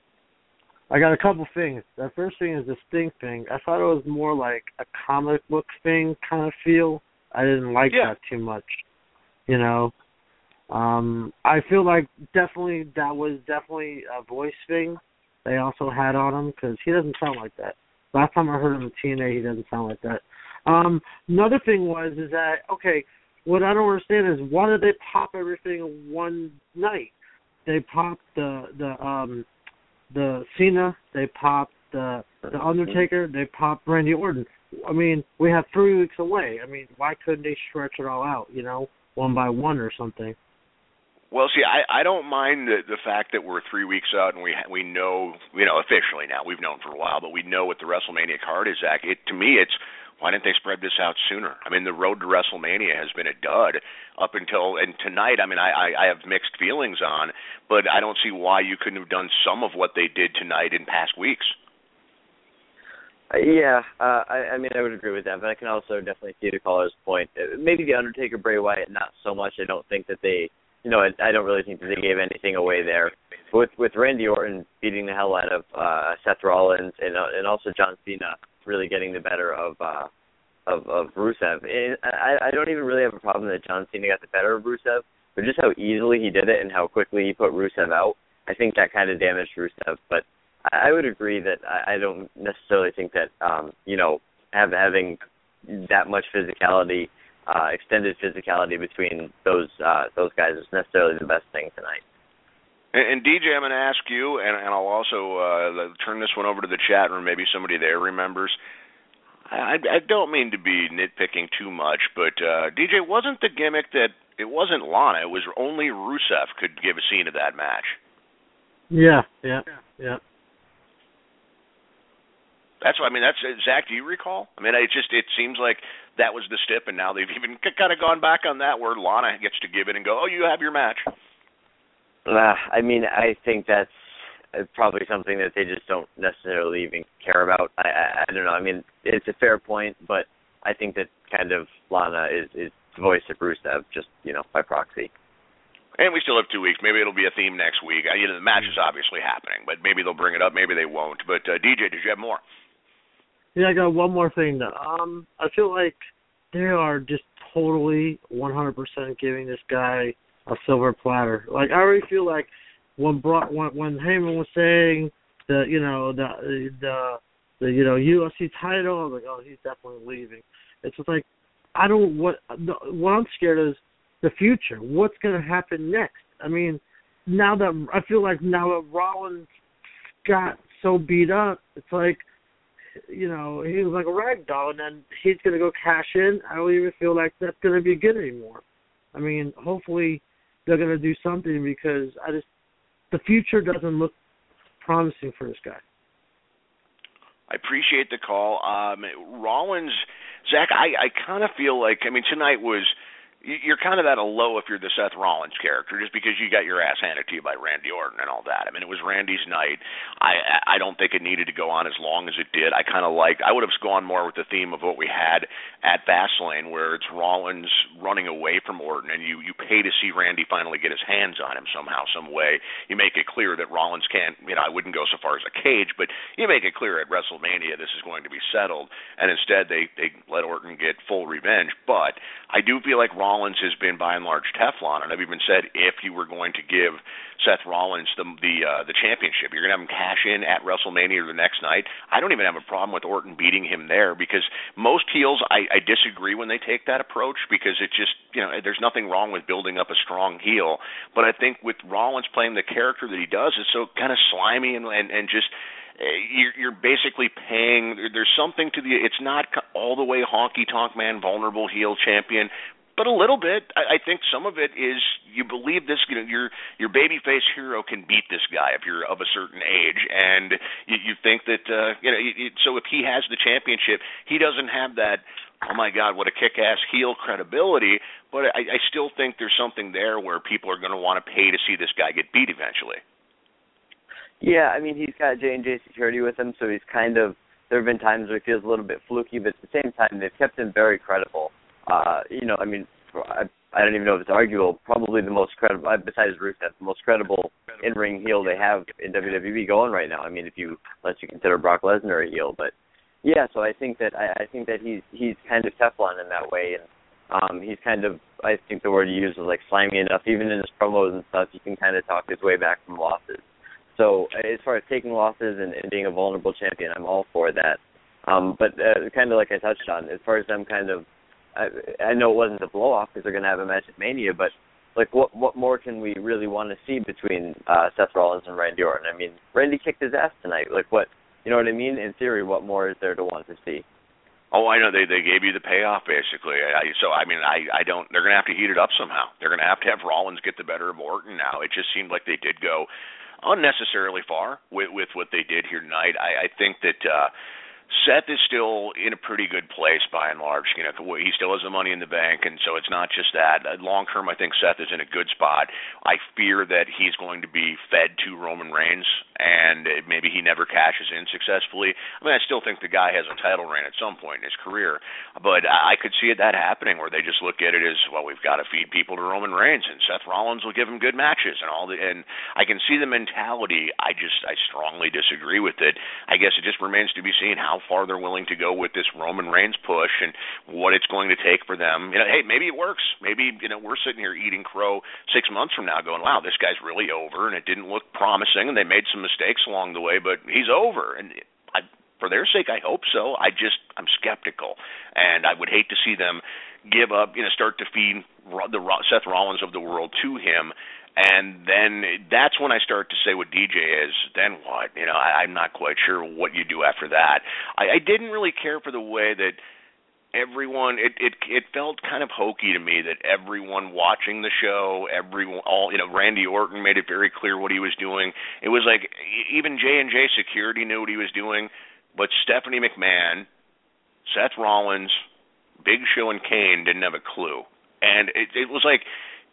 I got a couple things. The first thing is the Sting thing. I thought it was more like a comic book thing kind of feel. I didn't like yeah. that too much, you know. Um, I feel like definitely that was definitely a voice thing they also had on him, because he doesn't sound like that. Last time I heard him in T N A, he doesn't sound like that. Um, another thing was is that, okay, what I don't understand is why did they pop everything in one night? They popped the the um the Cena, they popped the the Undertaker, they popped Randy Orton. I mean, we have three weeks away. I mean, why couldn't they stretch it all out, you know, one by one or something? Well, see, I, I don't mind the the fact that we're three weeks out and we we know, you know, officially now, we've known for a while, but we know what the WrestleMania card is, Zach. It, to me, it's, why didn't they spread this out sooner? I mean, the road to WrestleMania has been a dud up until, and tonight, I mean, I, I, I have mixed feelings on, but I don't see why you couldn't have done some of what they did tonight in past weeks. Uh, yeah, uh, I, I mean, I would agree with that, but I can also definitely see the caller's point. Uh, maybe the Undertaker, Bray Wyatt, not so much. I don't think that they, you know, I, I don't really think that they gave anything away there. But with with Randy Orton beating the hell out of uh, Seth Rollins and uh, and also John Cena really getting the better of uh, of of Rusev, and I, I don't even really have a problem that John Cena got the better of Rusev, but just how easily he did it and how quickly he put Rusev out, I think that kind of damaged Rusev. But I would agree that I don't necessarily think that, um, you know, have, having that much physicality, uh, extended physicality between those uh, those guys is necessarily the best thing tonight. And, and D J, I'm going to ask you, and, and I'll also uh, turn this one over to the chat room. Maybe somebody there remembers. I, I don't mean to be nitpicking too much, but uh, D J, wasn't the gimmick that it wasn't Lana, it was only Rusev could give a scene of that match? Yeah, yeah, yeah. That's what I mean. That's Zach. Do you recall? I mean, it just it seems like that was the stip, and now they've even kind of gone back on that, where Lana gets to give it and go, "Oh, you have your match." Uh, I mean, I think that's probably something that they just don't necessarily even care about. I, I, I don't know. I mean, it's a fair point, but I think that kind of Lana is is the voice of Rusev, just you know, by proxy. And we still have two weeks. Maybe it'll be a theme next week. I, you know, the match is obviously happening, but maybe they'll bring it up. Maybe they won't. But uh, D J, did you have more? Yeah, I got one more thing. Um, I feel like they are just totally one hundred percent giving this guy a silver platter. Like I already feel like when brought when, when Heyman was saying the you know the the the you know U F C title, I was like, oh, he's definitely leaving. It's just like I don't what what I'm scared is the future. What's going to happen next? I mean, now that I feel like now that Rollins got so beat up, it's like, you know, he was like a rag doll, and then he's going to go cash in. I don't even feel like that's going to be good anymore. I mean, hopefully they're going to do something because I just the future doesn't look promising for this guy. I appreciate the call. Um, Rollins, Zach, I, I kind of feel like, I mean, tonight was, you're kind of at a low if you're the Seth Rollins character, just because you got your ass handed to you by Randy Orton and all that. I mean, it was Randy's night. I I don't think it needed to go on as long as it did. I kind of like, I would have gone more with the theme of what we had at Fastlane, where it's Rollins running away from Orton, and you, you pay to see Randy finally get his hands on him somehow, some way. You make it clear that Rollins can't, you know, I wouldn't go so far as a cage, but you make it clear at WrestleMania this is going to be settled, and instead they, they let Orton get full revenge. But I do feel like Rollins Rollins has been by and large Teflon, and I've even said if you were going to give Seth Rollins the the, uh, the championship, you're going to have him cash in at WrestleMania the next night. I don't even have a problem with Orton beating him there because most heels, I, I disagree when they take that approach because it just, you know, there's nothing wrong with building up a strong heel, but I think with Rollins playing the character that he does, it's so kind of slimy and and, and just. You're, you're basically paying. There's something to the. It's not all the way honky tonk man, vulnerable heel champion, but a little bit. I, I think some of it is you believe this. You know, your your babyface hero can beat this guy if you're of a certain age, and you, you think that uh, you know. You, so if he has the championship, he doesn't have that. Oh my God, what a kick-ass heel credibility. But I, I still think there's something there where people are going to want to pay to see this guy get beat eventually. Yeah, I mean, he's got J and J Security with him, so he's kind of, there have been times where he feels a little bit fluky, but at the same time, they've kept him very credible. Uh, you know, I mean, I, I don't even know if it's arguable, probably the most credible, besides Rusev, the most credible in-ring heel they have in W W E going right now. I mean, if you, unless you consider Brock Lesnar a heel, but yeah, so I think that, I, I think that he's, he's kind of Teflon in that way, and um, he's kind of, I think the word he used was like slimy enough, even in his promos and stuff, he can kind of talk his way back from losses. So as far as taking losses and, and being a vulnerable champion, I'm all for that. Um, but uh, kind of like I touched on, as far as them kind of, I, I know it wasn't a blow-off because they're going to have a match at Mania, but like what what more can we really want to see between uh, Seth Rollins and Randy Orton? I mean, Randy kicked his ass tonight. Like what, you know what I mean? In theory, what more is there to want to see? Oh, I know. They they gave you the payoff basically. I, so I mean, I I don't. They're going to have to heat it up somehow. They're going to have to have Rollins get the better of Orton now. It just seemed like they did go unnecessarily far with, with what they did here tonight. I, I think that uh, Seth is still in a pretty good place by and large. You know, he still has the money in the bank, and so it's not just that. Long term, I think Seth is in a good spot. I fear that he's going to be fed to Roman Reigns, and maybe he never cashes in successfully. I mean, I still think the guy has a title reign at some point in his career, but I could see it that happening where they just look at it as, well, we've got to feed people to Roman Reigns, and Seth Rollins will give him good matches and all the. And I can see the mentality. I just, I strongly disagree with it. I guess it just remains to be seen how How far they're willing to go with this Roman Reigns push and what it's going to take for them. You know, hey, maybe it works. Maybe, you know, we're sitting here eating crow six months from now going, wow, this guy's really over, and it didn't look promising, and they made some mistakes along the way, but he's over. And I, for their sake, I hope so. I just, I'm skeptical, and I would hate to see them give up, you know, start to feed the Seth Rollins of the world to him. And then that's when I start to say what D J is, then what? You know, I, I'm not quite sure what you do after that. I, I didn't really care for the way that everyone, it, it it felt kind of hokey to me that everyone watching the show, everyone, all, you know, Randy Orton made it very clear what he was doing. It was like even J and J Security knew what he was doing, but Stephanie McMahon, Seth Rollins, Big Show, and Kane didn't have a clue. And it, it was like,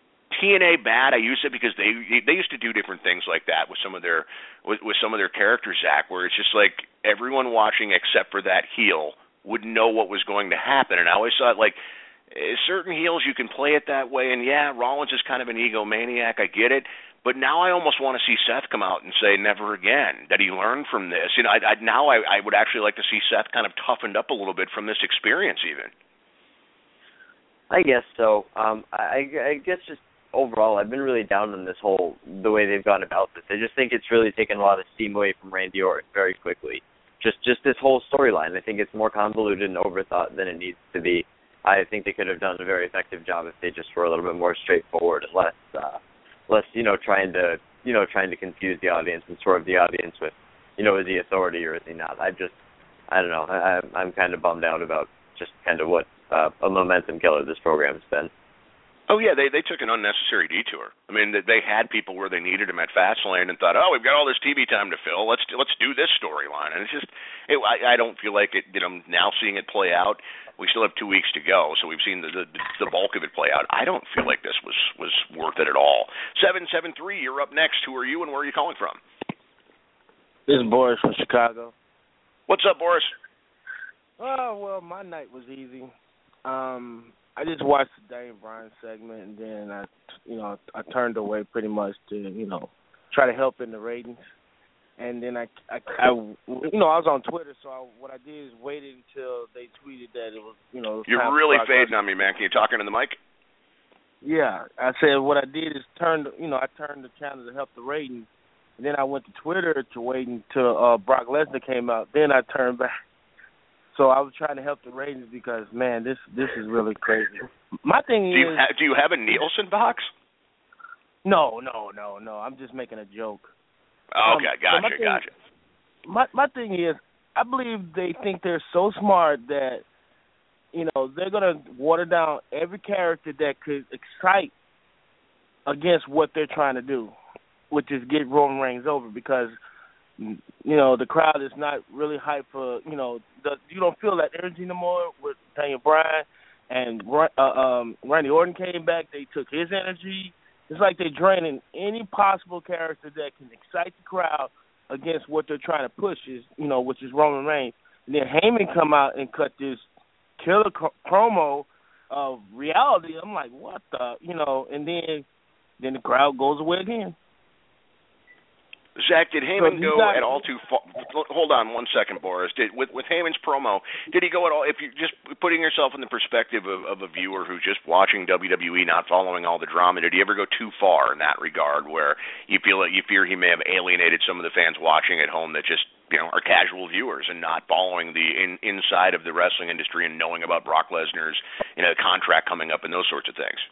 T N A bad. I use it because they they used to do different things like that with some of their with, with some of their characters, Zach, where it's just like everyone watching except for that heel would know what was going to happen. And I always thought, like, certain heels you can play it that way. And yeah, Rollins is kind of an egomaniac. I get it. But now I almost want to see Seth come out and say never again. That he learned from this. You know, I, I, now I, I would actually like to see Seth kind of toughened up a little bit from this experience, even. I guess so. Um, I, I guess just. overall, I've been really down on this whole the way they've gone about this. I just think it's really taken a lot of steam away from Randy Orton very quickly. Just just this whole storyline. I think it's more convoluted and overthought than it needs to be. I think they could have done a very effective job if they just were a little bit more straightforward and less, uh, less you know, trying to you know trying to confuse the audience and swerve the audience with, you know, is he authority or is he not? I just, I don't know. I, I'm kind of bummed out about just kind of what uh, a momentum killer this program's been. Oh yeah, they they took an unnecessary detour. I mean, they had people where they needed them at Fastlane and thought, oh, we've got all this T V time to fill. Let's let's do this storyline. And it's just, it, I, I don't feel like it. You know, now seeing it play out, we still have two weeks to go, so we've seen the the, the bulk of it play out. I don't feel like this was was worth it at all. Seven seven three, you're up next. Who are you and where are you calling from? This is Boris from Chicago. What's up, Boris? Oh well, my night was easy. Um. I just watched the Daniel Bryan segment, and then I, you know, I turned away pretty much to, you know, try to help in the ratings. And then I, I, I you know, I was on Twitter, so I, what I did is waited until they tweeted that it was, you know. It was You're really fading on me, man. Can you talk into the mic? Yeah, I said what I did is turned, you know, I turned the channel to help the ratings, and then I went to Twitter to wait until uh, Brock Lesnar came out. Then I turned back. So I was trying to help the ratings because, man, this this is really crazy. My thing do you is... Ha- do you have a Nielsen box? No, no, no, no. I'm just making a joke. Oh, okay, um, gotcha, so my thing, gotcha. My, my thing is, I believe they think they're so smart that, you know, they're going to water down every character that could excite against what they're trying to do, which is get Roman Reigns over because... You know, the crowd is not really hyped for, you know, the, you don't feel that energy no more with Daniel Bryan and uh, um, Randy Orton came back. They took his energy. It's like they're draining any possible character that can excite the crowd against what they're trying to push, is you know, which is Roman Reigns. And then Heyman come out and cut this killer co- promo of reality. I'm like, what the, you know, and then then the crowd goes away again. Zach, did Heyman so go got, at all too far? Hold on one second, Boris. Did with, with Heyman's promo, did he go at all? If you're just putting yourself in the perspective of, of a viewer who's just watching W W E, not following all the drama, did he ever go too far in that regard, where you feel that you fear he may have alienated some of the fans watching at home that just you know are casual viewers and not following the in, inside of the wrestling industry and knowing about Brock Lesnar's you know contract coming up and those sorts of things?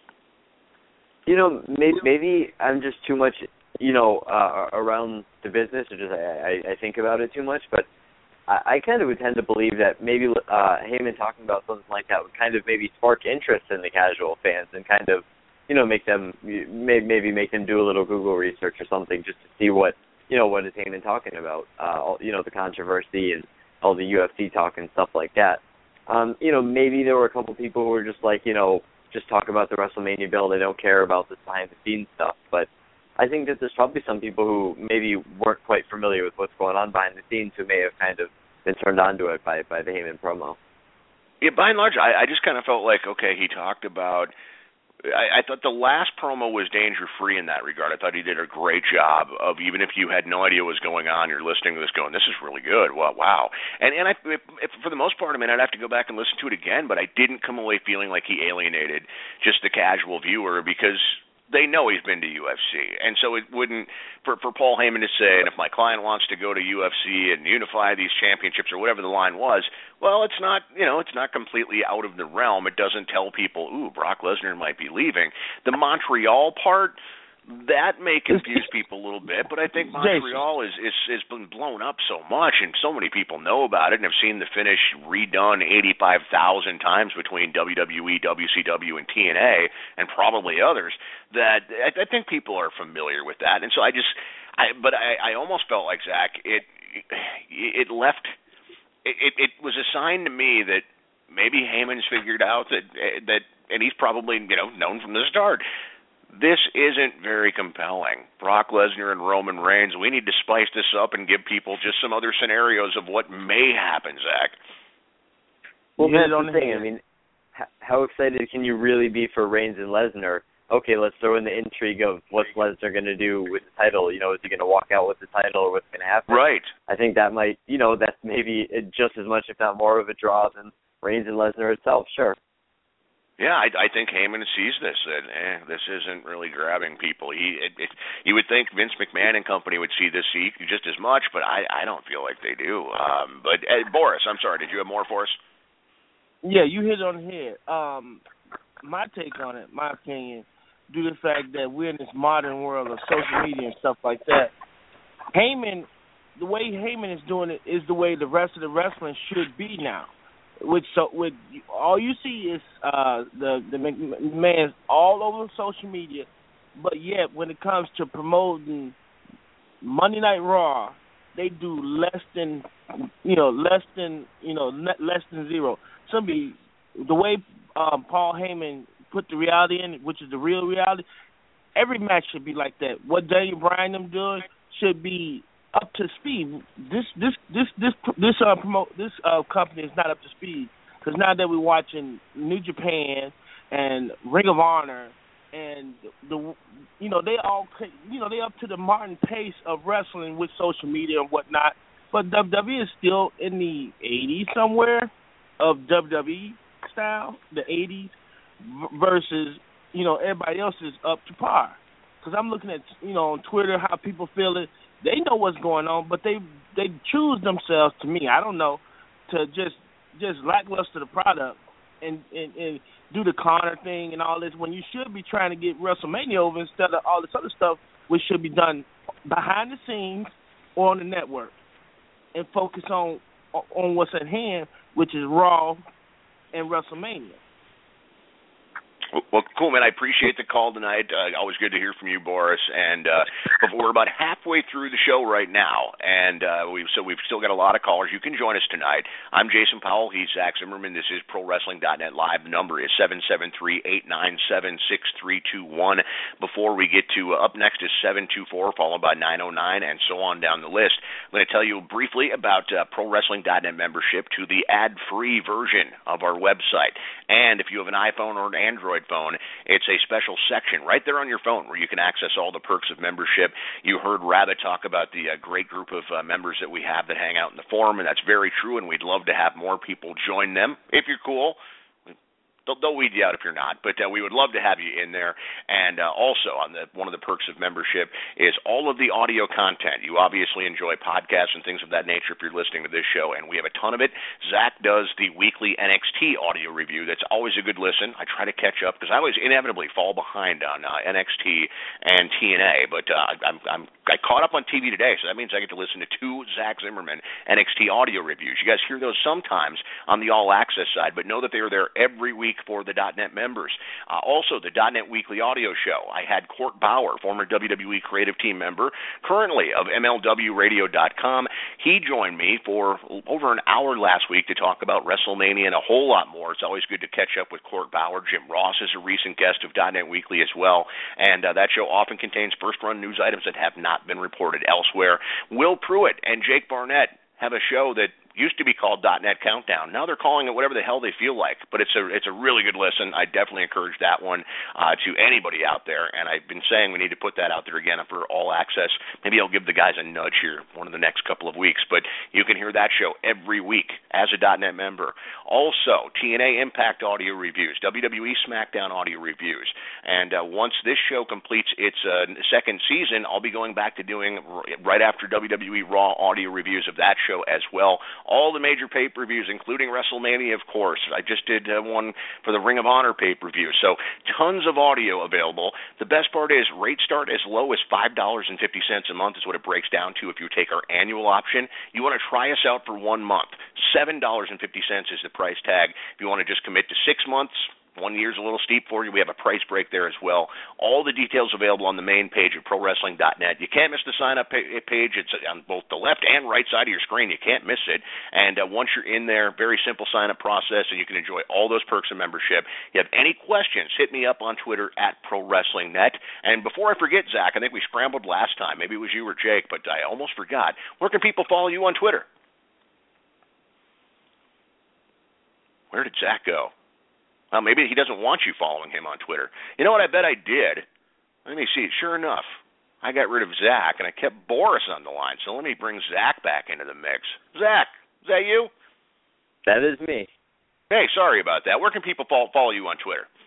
You know, maybe, maybe I'm just too much. You know, uh, around the business, or just I, I think about it too much. But I, I kind of would tend to believe that maybe uh, Heyman talking about something like that would kind of maybe spark interest in the casual fans and kind of, you know, make them maybe make them do a little Google research or something just to see what you know what is Heyman talking about. Uh, you know, the controversy and all the U F C talk and stuff like that. Um, you know, maybe there were a couple people who were just like, you know, just talk about the WrestleMania bill. They don't care about this behind the scenes stuff, but I think that there's probably some people who maybe weren't quite familiar with what's going on behind the scenes who may have kind of been turned on to it by, by the Heyman promo. Yeah, by and large, I, I just kind of felt like, okay, he talked about I, I thought the last promo was danger-free in that regard. I thought he did a great job of, even if you had no idea what was going on, you're listening to this going, this is really good. Well, wow. And and I, if, if, for the most part, I mean, I'd have to go back and listen to it again, but I didn't come away feeling like he alienated just the casual viewer because they know he's been to U F C. And so it wouldn't, for, for Paul Heyman to say, and if my client wants to go to U F C and unify these championships or whatever the line was, well, it's not, you know, it's not completely out of the realm. It doesn't tell people, ooh, Brock Lesnar might be leaving. The Montreal part, that may confuse people a little bit, but I think Montreal is, is has been blown up so much, and so many people know about it and have seen the finish redone eighty-five thousand times between W W E, W C W, and T N A, and probably others, that I, I think people are familiar with that. And so I just, I, but I, I almost felt like, Zach, it it left, it, it was a sign to me that maybe Heyman's figured out that that, and he's probably, you know, known from the start, this isn't very compelling. Brock Lesnar and Roman Reigns, we need to spice this up and give people just some other scenarios of what may happen, Zach. Well, that's the thing. I mean, how excited can you really be for Reigns and Lesnar? Okay, let's throw in the intrigue of what's Lesnar going to do with the title. You know, is he going to walk out with the title or what's going to happen? Right. I think that might, you know, that's maybe just as much, if not more, of a draw than Reigns and Lesnar itself, sure. Yeah, I, I think Heyman sees this, and eh, this isn't really grabbing people. He, it, it, you would think Vince McMahon and company would see this just as much, but I, I don't feel like they do. Um, but eh, Boris, I'm sorry, did you have more for us? Yeah, you hit it on the head. Um, my take on it, my opinion, due to the fact that we're in this modern world of social media and stuff like that, Heyman, the way Heyman is doing it is the way the rest of the wrestling should be now. Which so with all you see is uh, the the McMahon's all over social media, but yet when it comes to promoting Monday Night Raw, they do less than you know less than you know less than zero. Somebody the way um, Paul Heyman put the reality in, which is the real reality. Every match should be like that. What Daniel Bryan them doing should be up to speed. This this this this this uh promote this uh company is not up to speed because now that we're watching New Japan and Ring of Honor and the you know they all you know they up to the modern pace of wrestling with social media and whatnot. But W W E is still in the eighties somewhere of W W E style, the eighties versus you know everybody else is up to par. Because I'm looking at you know on Twitter how people feel it. They know what's going on, but they they choose themselves, to me, I don't know, to just just lackluster the product and, and, and do the Connor thing and all this when you should be trying to get WrestleMania over instead of all this other stuff which should be done behind the scenes or on the network and focus on on what's at hand, which is Raw and WrestleMania. Well, cool, man. I appreciate the call tonight. Uh, always good to hear from you, Boris. And uh, we're about halfway through the show right now, and uh, we've so we've still got a lot of callers. You can join us tonight. I'm Jason Powell. He's Zach Zimmerman. This is Pro Wrestling dot net Live. The number is seven seven three, eight nine seven, six three two one. Before we get to uh, up next is seven two four, followed by nine oh nine, and so on down the list. I'm going to tell you briefly about uh, Pro Wrestling dot net membership to the ad-free version of our website. And if you have an iPhone or an Android phone, it's a special section right there on your phone where you can access all the perks of membership. You heard Rabbit talk about the uh, great group of uh, members that we have that hang out in the forum, and that's very true, and we'd love to have more people join them if you're cool. They'll, they'll weed you out if you're not, but uh, we would love to have you in there. And uh, also, on the one of the perks of membership is all of the audio content. You obviously enjoy podcasts and things of that nature if you're listening to this show, and we have a ton of it. Zach does the weekly N X T audio review. That's always a good listen. I try to catch up because I always inevitably fall behind on uh, N X T and T N A, but uh, I'm, I'm I caught up on T V today, so that means I get to listen to two Zach Zimmerman N X T audio reviews. You guys hear those sometimes on the All Access side, but know that they are there every week for the .net members. Uh, also, the .net Weekly Audio Show. I had Court Bauer, former W W E creative team member, currently of M L W radio dot com. He joined me for over an hour last week to talk about WrestleMania and a whole lot more. It's always good to catch up with Court Bauer. Jim Ross is a recent guest of .net Weekly as well, and uh, that show often contains first-run news items that have not been reported elsewhere. Will Pruitt and Jake Barnett have a show that used to be called .net Countdown. Now they're calling it whatever the hell they feel like, but it's a it's a really good listen. I definitely encourage that one uh, to anybody out there, and I've been saying we need to put that out there again for All Access. Maybe I'll give the guys a nudge here one of the next couple of weeks, but you can hear that show every week as a .net member. Also, T N A Impact audio reviews, W W E SmackDown audio reviews, and uh, once this show completes its uh, second season, I'll be going back to doing right after W W E Raw audio reviews of that show as well. All the major pay-per-views, including WrestleMania, of course. I just did uh, one for the Ring of Honor pay-per-view. So tons of audio available. The best part is rates start as low as five dollars and fifty cents a month is what it breaks down to if you take our annual option. You want to try us out for one month. seven dollars and fifty cents is the price tag. If you want to just commit to six months, one year's a little steep for you. We have a price break there as well. All the details available on the main page of Pro Wrestling dot net. You can't miss the sign-up page. It's on both the left and right side of your screen. You can't miss it. And uh, once you're in there, very simple sign-up process, and you can enjoy all those perks of membership. If you have any questions, hit me up on Twitter at Pro Wrestling dot net. And before I forget, Zach, I think we scrambled last time. Maybe it was you or Jake, but I almost forgot. Where can people follow you on Twitter? Where did Zach go? Well, maybe he doesn't want you following him on Twitter. You know what? I bet I did. Let me see. Sure enough, I got rid of Zach, and I kept Boris on the line. So let me bring Zach back into the mix. Zach, is that you? That is me. Hey, sorry about that. Where can people follow you on Twitter?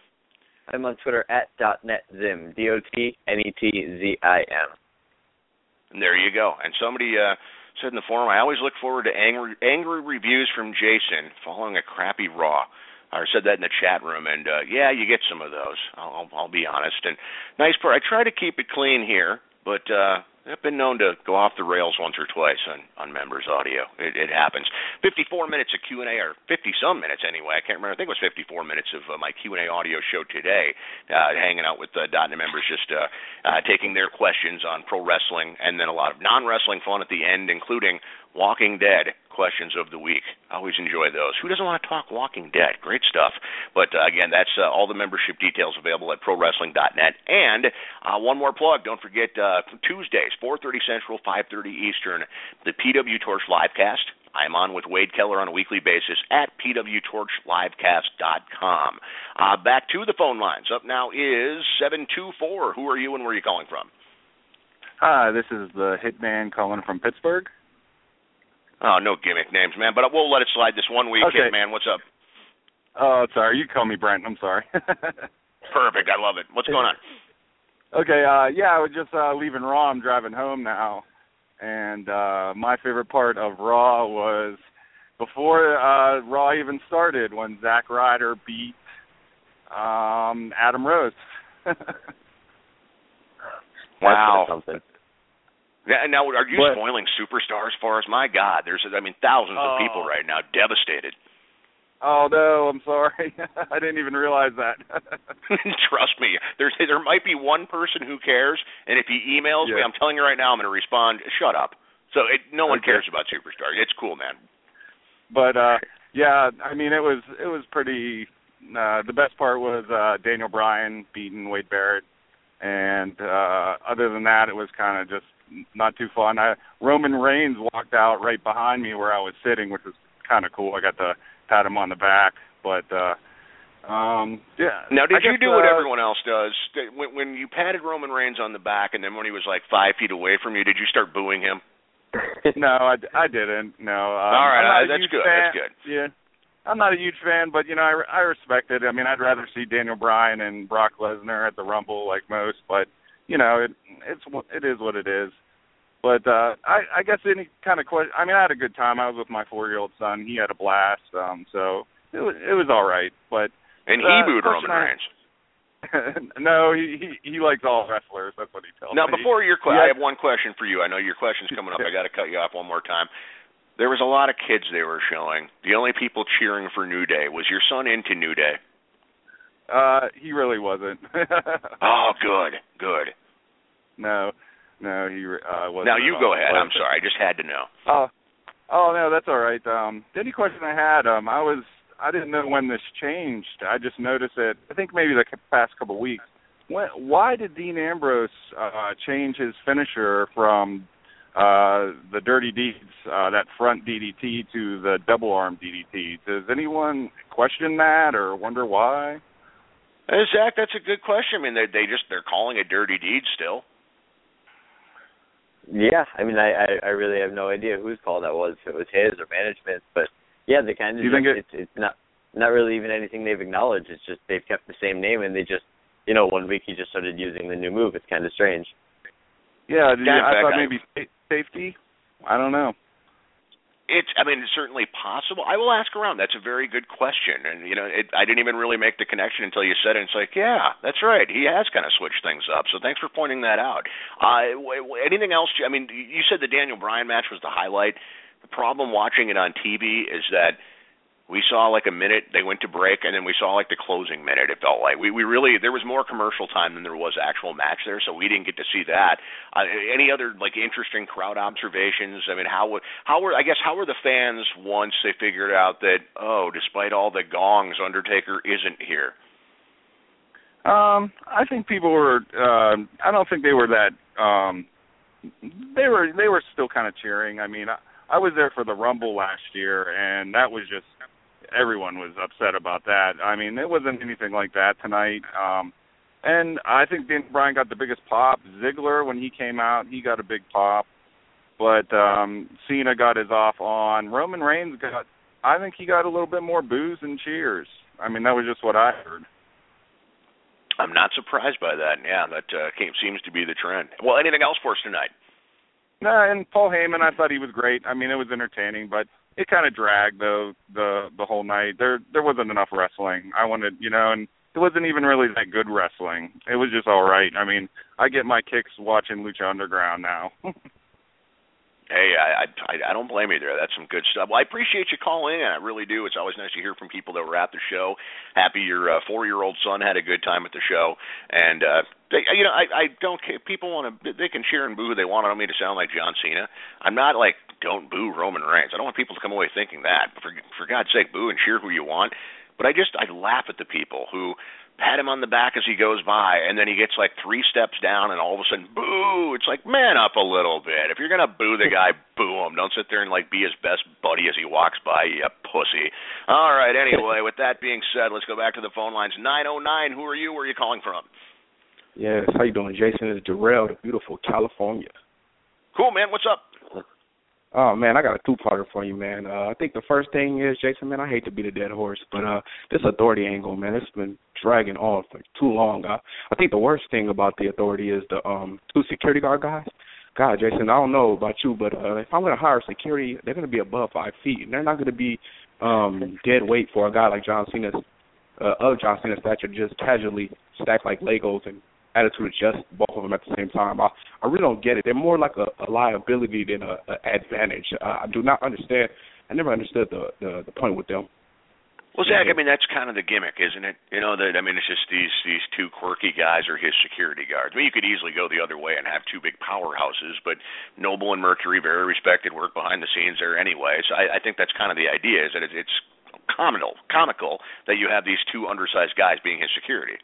I'm on Twitter at .netzim, D O T N E T Z I M. And there you go. And somebody uh, said in the forum, I always look forward to angry, angry reviews from Jason following a crappy Raw. I said that in the chat room, and uh, yeah, you get some of those. I'll, I'll be honest. And nice part. I try to keep it clean here, but uh, I've been known to go off the rails once or twice on, on members' audio. It, it happens. fifty-four minutes of Q and A, or fifty-some minutes anyway. I can't remember. I think it was fifty-four minutes of uh, my Q and A audio show today, uh, hanging out with uh, .dot net members, just uh, uh, taking their questions on pro wrestling, and then a lot of non-wrestling fun at the end, including Walking Dead questions of the week. I always enjoy those. Who doesn't want to talk Walking Dead? Great stuff. But, uh, again, that's uh, all the membership details available at pro wrestling dot net. And uh, one more plug. Don't forget uh, Tuesdays, four thirty Central, five thirty Eastern, the P W Torch Livecast. I'm on with Wade Keller on a weekly basis at p w torch livecast dot com. Uh, back to the phone lines. Up now is seven two four. Who are you and where are you calling from? Hi, this is the Hitman calling from Pittsburgh. Oh, no gimmick names, man. But we'll let it slide this one week, okay. Hitman. What's up? Oh, sorry. You call me Brent. I'm sorry. Perfect. I love it. What's going on? Okay. Uh, yeah, I was just uh, leaving Raw. I'm driving home now. And uh, my favorite part of Raw was before uh, Raw even started, when Zack Ryder beat um, Adam Rose. Wow. Something. Now, are you what? spoiling superstars for us? My God, there's, I mean, thousands oh. of people right now devastated. Oh, no, I'm sorry. I didn't even realize that. Trust me, there's, there might be one person who cares, and if he emails yeah. me, I'm telling you right now, I'm going to respond, shut up. So it, no one okay. cares about superstars. It's cool, man. But, uh, yeah, I mean, it was it was pretty, uh, the best part was uh, Daniel Bryan beating Wade Barrett. And uh, other than that, it was kind of just not too fun. I, Roman Reigns walked out right behind me where I was sitting, which was kind of cool. I got to pat him on the back. But, uh, um, yeah. Now, did I you guess, do what uh, everyone else does? When, when you patted Roman Reigns on the back and then when he was like five feet away from you, did you start booing him? No, I, I didn't. No. Um, All right, uh, that's good. Fan. That's good. Yeah. I'm not a huge fan, but, you know, I, I respect it. I mean, I'd rather see Daniel Bryan and Brock Lesnar at the Rumble like most, but, you know, it it's it is what it is. But uh, I, I guess any kind of question, I mean, I had a good time. I was with my four-year-old son. He had a blast, um, so it was, it was all right. But And he uh, booed Roman I, Reigns. No, he, he he likes all wrestlers. That's what he tells now, me. Now, before your question, yeah. I have one question for you. I know your question's coming up. I got to cut you off one more time. There was a lot of kids they were showing. The only people cheering for New Day. Was your son into New Day? Uh, he really wasn't. Oh, good, good. No, no, he uh, wasn't. Now you go ahead. I'm sorry. I just had to know. Oh, oh no, that's all right. Um, the only question I had, um, I was, I didn't know when this changed. I just noticed it. I think maybe the past couple of weeks. When, why did Dean Ambrose uh, change his finisher from uh, the Dirty Deeds, uh, that front D D T, to the double arm D D T? Does anyone question that or wonder why? Hey, Zach, that's a good question. I mean, they they just they're calling it Dirty Deeds still. Yeah, I mean, I, I I really have no idea whose call that was. If it was his or management, but yeah, they kind of. Do you think it, it's it's not not really even anything they've acknowledged. It's just they've kept the same name, and they just, you know, one week he just started using the new move. It's kind of strange. Yeah, did you, I thought I, maybe safety. I don't know. It's, I mean, it's certainly possible. I will ask around. That's a very good question. And, you know, it, I didn't even really make the connection until you said it. It's like, yeah, that's right. He has kind of switched things up. So thanks for pointing that out. Uh, anything else? I mean, you said the Daniel Bryan match was the highlight. The problem watching it on T V is that we saw like a minute, they went to break, and then we saw like the closing minute, it felt like. We we really, there was more commercial time than there was actual match there, so we didn't get to see that. Uh, any other like interesting crowd observations? I mean, how how were, I guess, how were the fans once they figured out that, oh, despite all the gongs, Undertaker isn't here? Um, I think people were, uh, I don't think they were that, um, they were, they were still kind of cheering. I mean, I, I was there for the Rumble last year, and that was just, everyone was upset about that. I mean, it wasn't anything like that tonight. Um, and I think Daniel Bryan got the biggest pop. Ziggler, when he came out, he got a big pop. But um, Cena got his off on. Roman Reigns got, I think he got a little bit more boos and cheers. I mean, that was just what I heard. I'm not surprised by that. Yeah, that uh, came, seems to be the trend. Well, anything else for us tonight? No, and Paul Heyman, I thought he was great. I mean, it was entertaining, but it kind of dragged the the the whole night. There there wasn't enough wrestling. I wanted, you know, and it wasn't even really that good wrestling. It was just all right. I mean, I get my kicks watching Lucha Underground now. Hey, I, I I don't blame you there. That's some good stuff. Well, I appreciate you calling in. I really do. It's always nice to hear from people that were at the show. Happy your uh, four-year-old son had a good time at the show. And uh, they, you know, I I don't care. People want to. They can cheer and boo who they want. I don't mean to sound like John Cena. I'm not like don't boo Roman Reigns. I don't want people to come away thinking that. For for God's sake, boo and cheer who you want. But I just I laugh at the people who pat him on the back as he goes by, and then he gets like three steps down, and all of a sudden, boo! It's like, man up a little bit. If you're gonna boo the guy, boo him. Don't sit there and like be his best buddy as he walks by, you pussy. All right. Anyway, with that being said, let's go back to the phone lines. nine oh nine. Who are you? Where are you calling from? Yes. How you doing, Jason? It's Jarrell, the beautiful California. Cool, man. What's up? Oh, man, I got a two-parter for you, man. Uh, I think the first thing is, Jason, man, I hate to beat a dead horse, but uh, this authority angle, man, it's been dragging on for too long. Uh, I think the worst thing about the authority is the um, two security guard guys. God, Jason, I don't know about you, but uh, if I'm going to hire security, they're going to be above five feet, and they're not going to be um, dead weight for a guy like John Cena's, uh, of John Cena's stature, just casually stacked like Legos and attitude adjust both of them at the same time. I, I really don't get it. They're more like a, a liability than a, a advantage. Uh, I do not understand. I never understood the, the, the point with them. Well, Zach, I mean, that's kind of the gimmick, isn't it? You know, that I mean, it's just these these two quirky guys are his security guards. I mean, you could easily go the other way and have two big powerhouses, but Noble and Mercury, very respected, work behind the scenes there anyway. So I, I think that's kind of the idea, is that it's, it's comical, comical that you have these two undersized guys being his security.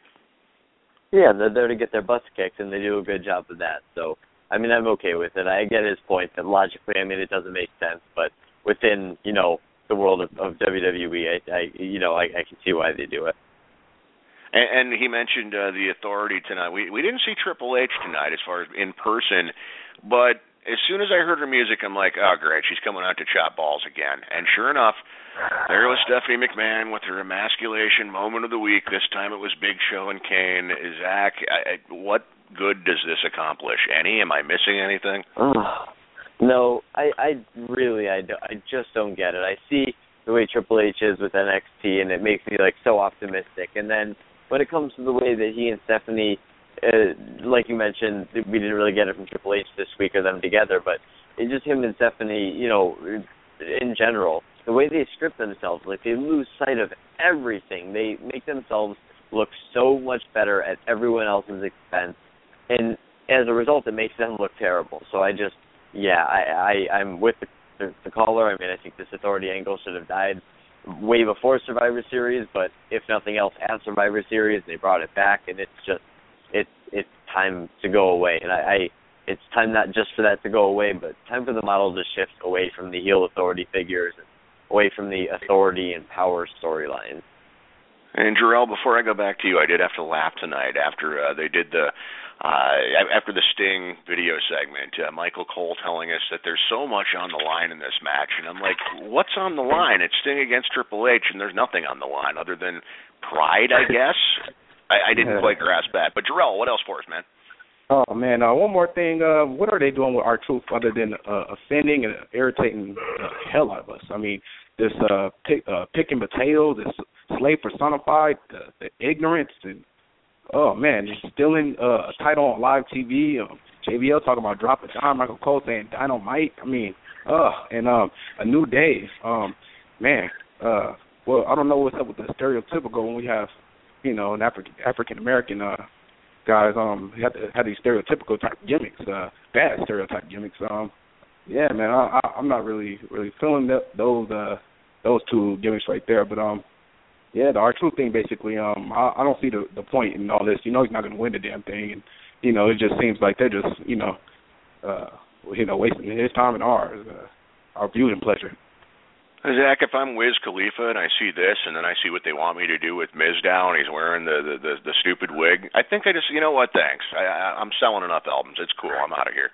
Yeah, they're there to get their butts kicked, and they do a good job of that. So, I mean, I'm okay with it. I get his point that logically, I mean, it doesn't make sense, but within, you know, the world of, of W W E, I, I you know, I, I can see why they do it. And, and he mentioned uh, the authority tonight. We we didn't see Triple H tonight as far as in person, but as soon as I heard her music, I'm like, oh, great, she's coming out to chop balls again. And sure enough, there was Stephanie McMahon with her emasculation moment of the week. This time it was Big Show and Kane. Zach, I, I, what good does this accomplish? Any? Am I missing anything? Oh, no, I, I really, I, do, I just don't get it. I see the way Triple H is with N X T, and it makes me, like, so optimistic. And then when it comes to the way that he and Stephanie, uh, like you mentioned, we didn't really get it from Triple H this week or them together, but it's just him and Stephanie, you know, in general, the way they script themselves, like they lose sight of everything. They make themselves look so much better at everyone else's expense, and as a result, it makes them look terrible. So I just, yeah, I, I I'm with the, the, the caller. I mean, I think this authority angle should have died way before Survivor Series, but if nothing else, at Survivor Series, they brought it back, and it's just, it's it's time to go away. And I, I it's time not just for that to go away, but time for the model to shift away from the heel authority figures, and away from the authority and power storylines. And Jarrell, before I go back to you, I did have to laugh tonight after uh, they did the uh, after the Sting video segment. Uh, Michael Cole telling us that there's so much on the line in this match, and I'm like, what's on the line? It's Sting against Triple H, and there's nothing on the line other than pride, I guess. I, I didn't quite grasp that. But Jarrell, what else for us, man? Oh, man, uh, one more thing. Uh, what are they doing with R-Truth other than uh, offending and irritating the hell out of us? I mean, this uh, pick, uh, picking potatoes, this slave personified, the, the ignorance, and, oh, man, just stealing uh, a title on live T V. Um, J B L talking about dropping John, Michael Cole saying dynamite. I mean, uh, and um, a new day. Um, man, uh, well, I don't know what's up with the stereotypical when we have, you know, an Afri- African-American uh, guys um had, had these stereotypical type gimmicks, uh, bad stereotype gimmicks. Um, yeah, man, I, I, I'm not really really feeling that, those uh, those two gimmicks right there. But um, yeah, the R-Truth thing basically. Um, I, I don't see the, the point in all this. You know, he's not going to win the damn thing, and you know, it just seems like they're just you know, uh, you know, wasting his time and ours, uh, our viewing pleasure. Zach, if I'm Wiz Khalifa and I see this, and then I see what they want me to do with Mizdow, and he's wearing the, the, the, the stupid wig, I think I just, you know what, thanks. I, I, I'm selling enough albums. It's cool. I'm out of here.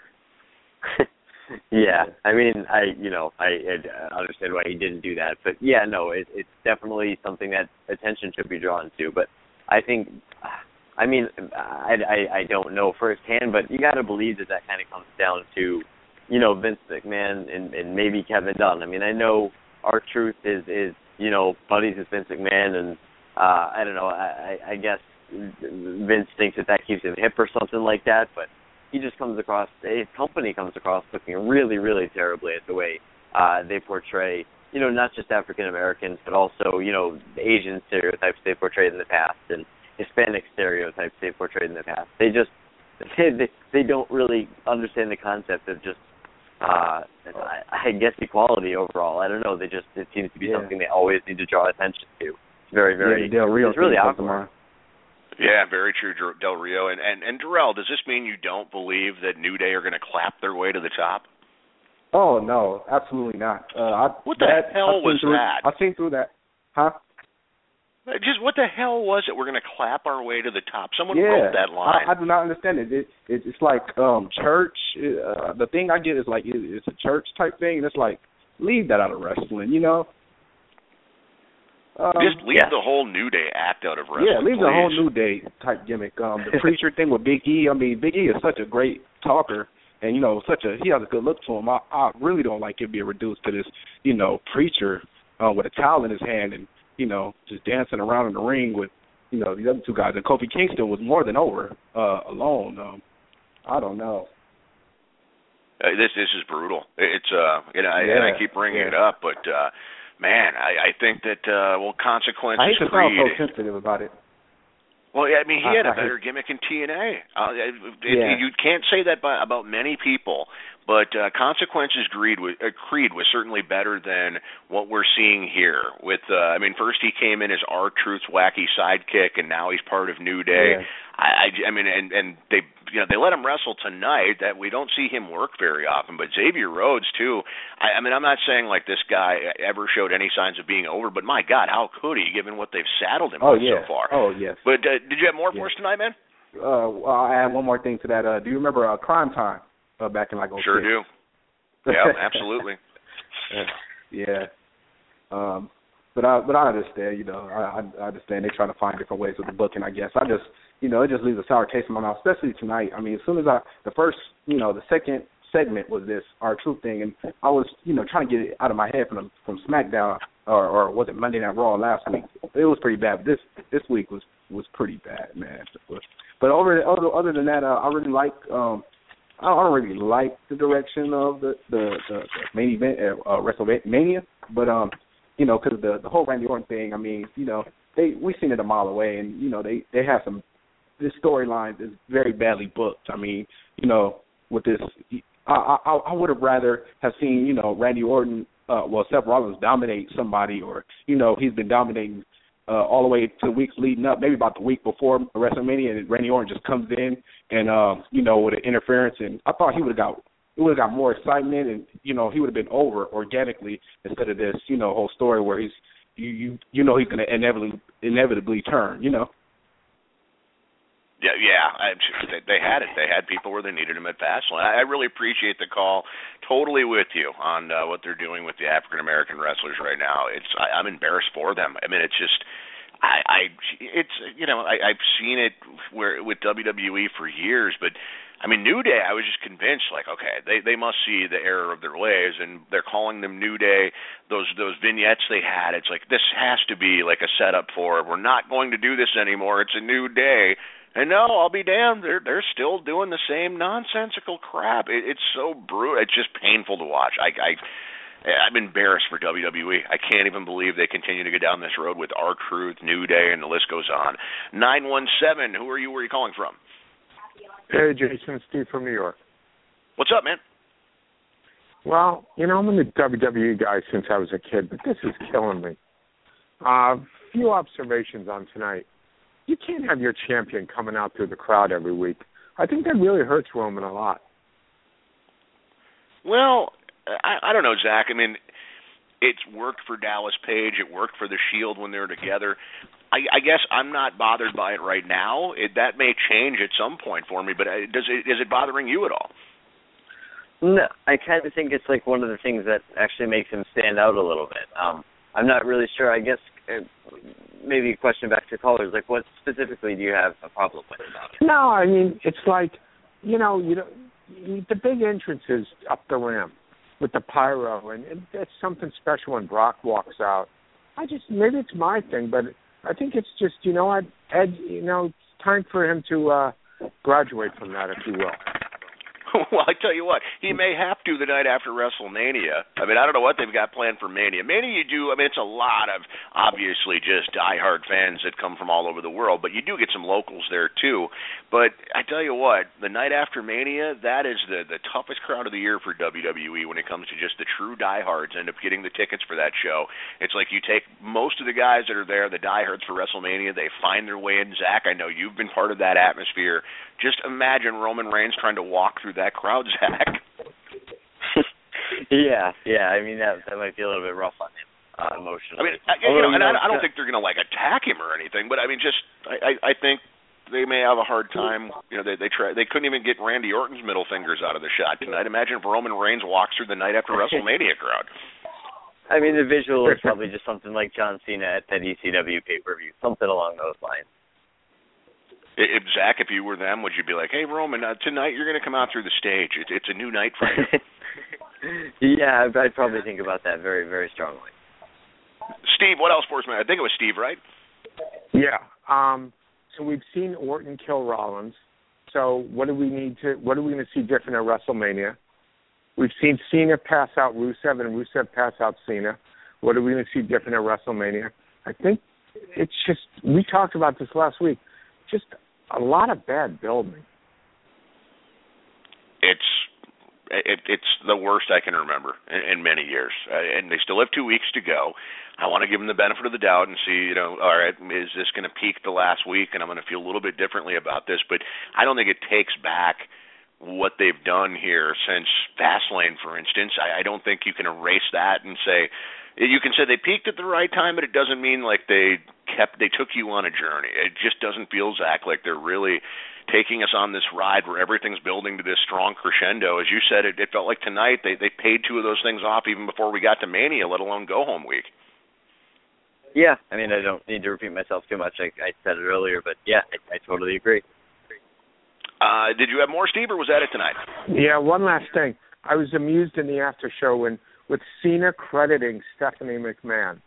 Yeah, I mean, I, you know, I, I understand why he didn't do that. But, yeah, no, it, it's definitely something that attention should be drawn to. But I think I mean, I, I, I don't know firsthand, but you got to believe that that kind of comes down to, you know, Vince McMahon and, and maybe Kevin Dunn. I mean, I know R-Truth is, is, you know, buddies with Vince McMahon, and uh, I don't know, I, I guess Vince thinks that that keeps him hip or something like that, but he just comes across, his company comes across looking really, really terribly at the way uh, they portray, you know, not just African Americans, but also, you know, Asian stereotypes they portrayed in the past and Hispanic stereotypes they portrayed in the past. They just, they, they, they don't really understand the concept of just, uh, I, I guess, equality overall. I don't know. They just, it seems to be yeah. something they always need to draw attention to. It's very, very, yeah, Del Rio it's really awkward. Yeah, very true, Del Rio. And, and, and Darrell, does this mean you don't believe that New Day are going to clap their way to the top? Oh, no, absolutely not. Uh, I, what the that, hell was through, that? I've seen through that. Huh? Just what the hell was it? We're going to clap our way to the top. Someone yeah, wrote that line. I, I do not understand it. it, it it's like um, church. Uh, the thing I get is like it, it's a church type thing, and it's like, leave that out of wrestling, you know? Um, Just leave yeah. the whole New Day act out of wrestling. Yeah, leave please. the whole New Day type gimmick. Um, the preacher thing with Big E. I mean, Big E is such a great talker, and you know, such a he has a good look to him. I, I really don't like it being reduced to this, you know, preacher uh, with a towel in his hand and you know just dancing around in the ring with you know the other two guys. And Kofi Kingston was more than over uh, alone. Um, I don't know. Uh, this this is brutal. It's uh, you know, yeah, and I keep bringing yeah. it up, but. uh Man, I, I think that, uh, well, Consequences I hate to Creed. sound so sensitive about it. Well, yeah, I mean, he I, had a I better hate... gimmick in T N A. Uh, it, yeah. You can't say that by, about many people, but uh, Consequences Creed was, uh, Creed was certainly better than what we're seeing here. With, uh, I mean, first he came in as R-Truth's wacky sidekick, and now he's part of New Day. Yeah. I, I, I mean, and, and they, you know, they let him wrestle tonight. That we don't see him work very often. But Xavier Rhodes too. I, I mean, I'm not saying like this guy ever showed any signs of being over, but my God, how could he, given what they've saddled him oh, with yeah. so far? Oh yes. But uh, did you have more yeah. for us tonight, man? Uh, well, I add one more thing to that. Uh, do you remember uh, Crime Time uh, back in like oh six? Sure do. Yeah, absolutely. yeah. Um, but I but I understand. You know, I, I understand they're trying to find different ways with the booking. I guess I just you know it just leaves a sour taste in my mouth, especially tonight. I mean, as soon as I the first you know the second segment was this R-Truth thing, and I was you know trying to get it out of my head from from SmackDown or or was it Monday Night Raw last week? It was pretty bad. But this this week was was pretty bad, man. But over other other than that, uh, I really like. Um, I don't really like the direction of the the, the, the main event at uh, WrestleMania, but um, you know, because the the whole Randy Orton thing. I mean, you know, they we seen it a mile away, and you know, they they have some. This storyline is very badly booked. I mean, you know, with this, I I, I would have rather have seen you know Randy Orton, uh, well Seth Rollins dominate somebody, or you know he's been dominating. Uh, all the way to the weeks leading up, maybe about the week before WrestleMania, and Randy Orton just comes in and uh, you know with an interference, and I thought he would have got it would have got more excitement, and you know he would have been over organically instead of this you know whole story where he's you you you know he's going to inevitably inevitably turn, you know. Yeah, yeah, I, they had it. They had people where they needed him at Fastlane. I really appreciate the call. Totally with you on uh, what they're doing with the African American wrestlers right now. It's I, I'm embarrassed for them. I mean, it's just, I, I it's you know, I, I've seen it where with W W E for years, but I mean, New Day. I was just convinced, like, okay, they they must see the error of their ways, and they're calling them New Day. Those those vignettes they had, it's like this has to be like a setup for we're not going to do this anymore. It's a new day. And no, I'll be damned. They're they're still doing the same nonsensical crap. It, it's so brutal. It's just painful to watch. I, I I'm embarrassed for W W E. I can't even believe they continue to go down this road with R-Truth, New Day, and the list goes on. Nine one seven. Who are you? Where are you calling from? Hey, Jason, Steve from New York. What's up, man? Well, you know, I'm a W W E guy since I was a kid, but this is killing me. A uh, few observations on tonight. You can't have your champion coming out through the crowd every week. I think that really hurts Roman a lot. Well, I, I don't know, Zach. I mean, it's worked for Dallas Page. It worked for the Shield when they were together. I, I guess I'm not bothered by it right now. It, that may change at some point for me, but does it, is it bothering you at all? No, I kind of think it's like one of the things that actually makes him stand out a little bit. Um, I'm not really sure. I guess uh, maybe a question back to callers, like what specifically do you have a problem with about it? No, I mean it's like, you know, you know, the big entrance is up the ramp with the pyro, and it, it's something special when Brock walks out. I just maybe it's my thing, but I think it's just, you know, Ed, Ed you know, it's time for him to uh, graduate from that, if you will. Well, I tell you what, he may have to the night after WrestleMania. I mean, I don't know what they've got planned for Mania. Mania, you do, I mean, it's a lot of, obviously, just diehard fans that come from all over the world, but you do get some locals there, too. But I tell you what, the night after Mania, that is the, the toughest crowd of the year for W W E when it comes to just the true diehards end up getting the tickets for that show. It's like you take most of the guys that are there, the diehards for WrestleMania, they find their way in. Zach, I know you've been part of that atmosphere. Just imagine Roman Reigns trying to walk through that crowd, Zach. yeah, yeah. I mean, that that might be a little bit rough on him uh, emotionally. I mean, I, you know, and I, I don't think they're going to like attack him or anything, but I mean, just I, I think they may have a hard time. You know, they they try they couldn't even get Randy Orton's middle fingers out of the shot tonight. Imagine if Roman Reigns walks through the night after WrestleMania crowd. I mean, the visual is probably just something like John Cena at that E C W pay-per-view, something along those lines. If, Zach, if you were them, would you be like, hey, Roman, uh, tonight you're going to come out through the stage. It's, it's a new night for you. Yeah, I'd probably think about that very, very strongly. Steve, what else for us, man? I think it was Steve, right? Yeah. Um, so we've seen Orton kill Rollins. So what do we need to? What are we going to see different at WrestleMania? We've seen Cena pass out Rusev and Rusev pass out Cena. What are we going to see different at WrestleMania? I think it's just, we talked about this last week, just a lot of bad building. It's it, it's the worst I can remember in, in many years, uh, and they still have two weeks to go. I want to give them the benefit of the doubt and see, you know, all right, is this going to peak the last week, and I'm going to feel a little bit differently about this, but I don't think it takes back what they've done here since Fastlane, for instance. I, I don't think you can erase that and say, you can say they peaked at the right time, but it doesn't mean like they kept, they took you on a journey. It just doesn't feel, Zach, like they're really taking us on this ride where everything's building to this strong crescendo. As you said, it, it felt like tonight they, they paid two of those things off even before we got to Mania, let alone go-home week. Yeah, I mean, I don't need to repeat myself too much. I, I said it earlier, but yeah, I, I totally agree. Uh, did you have more, Steve, or was that it tonight? Yeah, one last thing. I was amused in the after show when with Cena crediting Stephanie McMahon.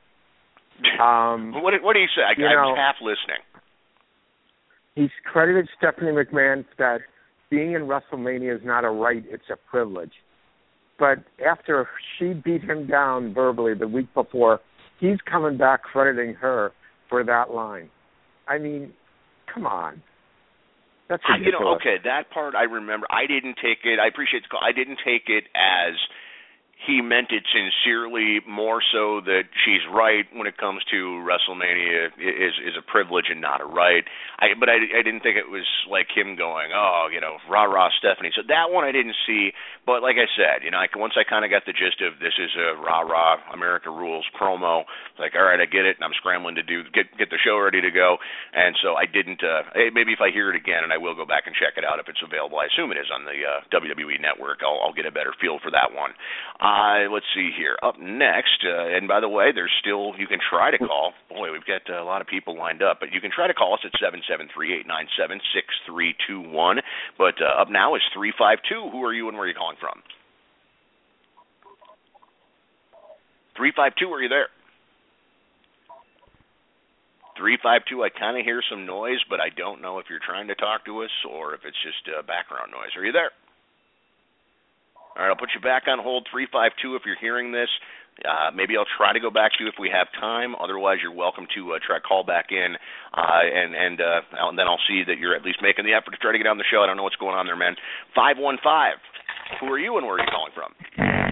Um, what, did, what did he say? I, I was half listening. He's credited Stephanie McMahon that being in WrestleMania is not a right, it's a privilege. But after she beat him down verbally the week before, he's coming back crediting her for that line. I mean, come on. That's ridiculous. You know, okay, that part I remember. I didn't take it. I appreciate the call. I didn't take it as he meant it sincerely, more so that she's right when it comes to WrestleMania is is a privilege and not a right. I, but I, I didn't think it was like him going, oh, you know, rah rah Stephanie. So that one I didn't see. But like I said, you know, I, once I kind of got the gist of this is a rah rah America Rules promo, like all right, I get it, and I'm scrambling to do get get the show ready to go. And so I didn't. Uh, maybe if I hear it again, and I will go back and check it out if it's available. I assume it is on the uh, W W E Network. I'll, I'll get a better feel for that one. Uh, let's see here. Up next, uh, and by the way, there's still, you can try to call. Boy, we've got uh, a lot of people lined up, but you can try to call us at seven seven three, eight nine seven, six three two one. But uh, up now is three five two. Who are you and where are you calling from? three five two, are you there? three five two, I kind of hear some noise, but I don't know if you're trying to talk to us or if it's just uh, background noise. Are you there? All right, I'll put you back on hold, three five two, if you're hearing this. Uh, maybe I'll try to go back to you if we have time. Otherwise, you're welcome to uh, try to call back in, uh, and and, uh, and then I'll see that you're at least making the effort to try to get on the show. I don't know what's going on there, man. five one five, who are you and where are you calling from?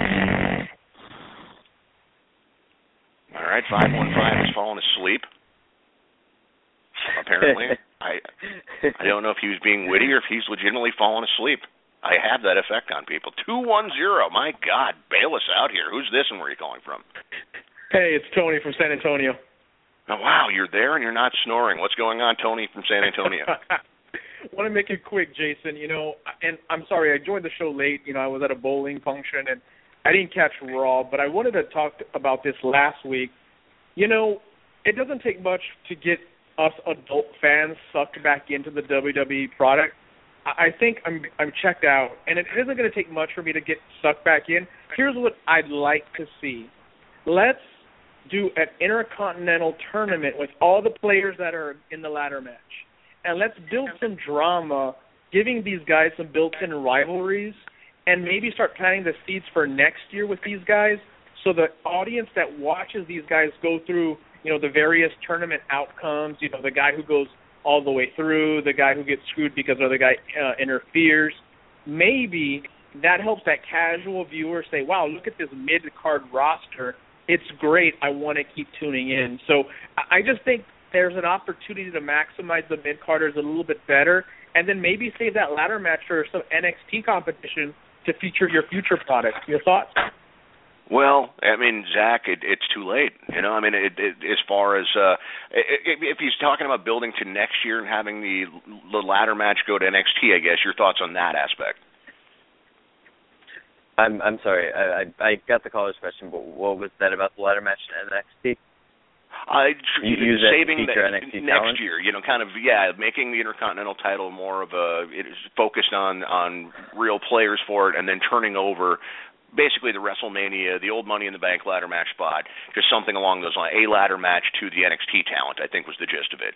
All right, five one five has fallen asleep, apparently. I I don't know if he was being witty or if he's legitimately fallen asleep. I have that effect on people. two one zero, my God, bail us out here. Who's this and where are you calling from? Hey, it's Tony from San Antonio. Oh, wow, you're there and you're not snoring. What's going on, Tony from San Antonio? I want to make it quick, Jason. You know, and I'm sorry, I joined the show late. You know, I was at a bowling function, and I didn't catch Raw, but I wanted to talk about this last week. You know, it doesn't take much to get us adult fans sucked back into the W W E product. I think I'm I'm checked out, and it isn't going to take much for me to get sucked back in. Here's what I'd like to see. Let's do an intercontinental tournament with all the players that are in the ladder match. And let's build some drama, giving these guys some built-in rivalries, and maybe start planting the seeds for next year with these guys so the audience that watches these guys go through, you know, the various tournament outcomes, you know, the guy who goes all the way through, the guy who gets screwed because the other guy uh, interferes, maybe that helps that casual viewer say, wow, look at this mid-card roster. It's great. I want to keep tuning in. So I just think there's an opportunity to maximize the mid-carders a little bit better, and then maybe save that ladder match for some N X T competition to feature your future products. Your thoughts? Well, I mean, Zach, it, it's too late. You know, I mean, it, it, as far as uh, if, if he's talking about building to next year and having the the ladder match go to N X T, I guess your thoughts on that aspect. I'm I'm sorry, I, I I got the caller's question, but what was that about the ladder match in N X T? Uh, you, use saving the the, N X T next talent? year, you know, kind of yeah, making the Intercontinental title more of a it is focused on on real players for it, and then turning over basically the WrestleMania, the old Money in the Bank ladder match spot, just something along those lines, a ladder match to the N X T talent, I think was the gist of it.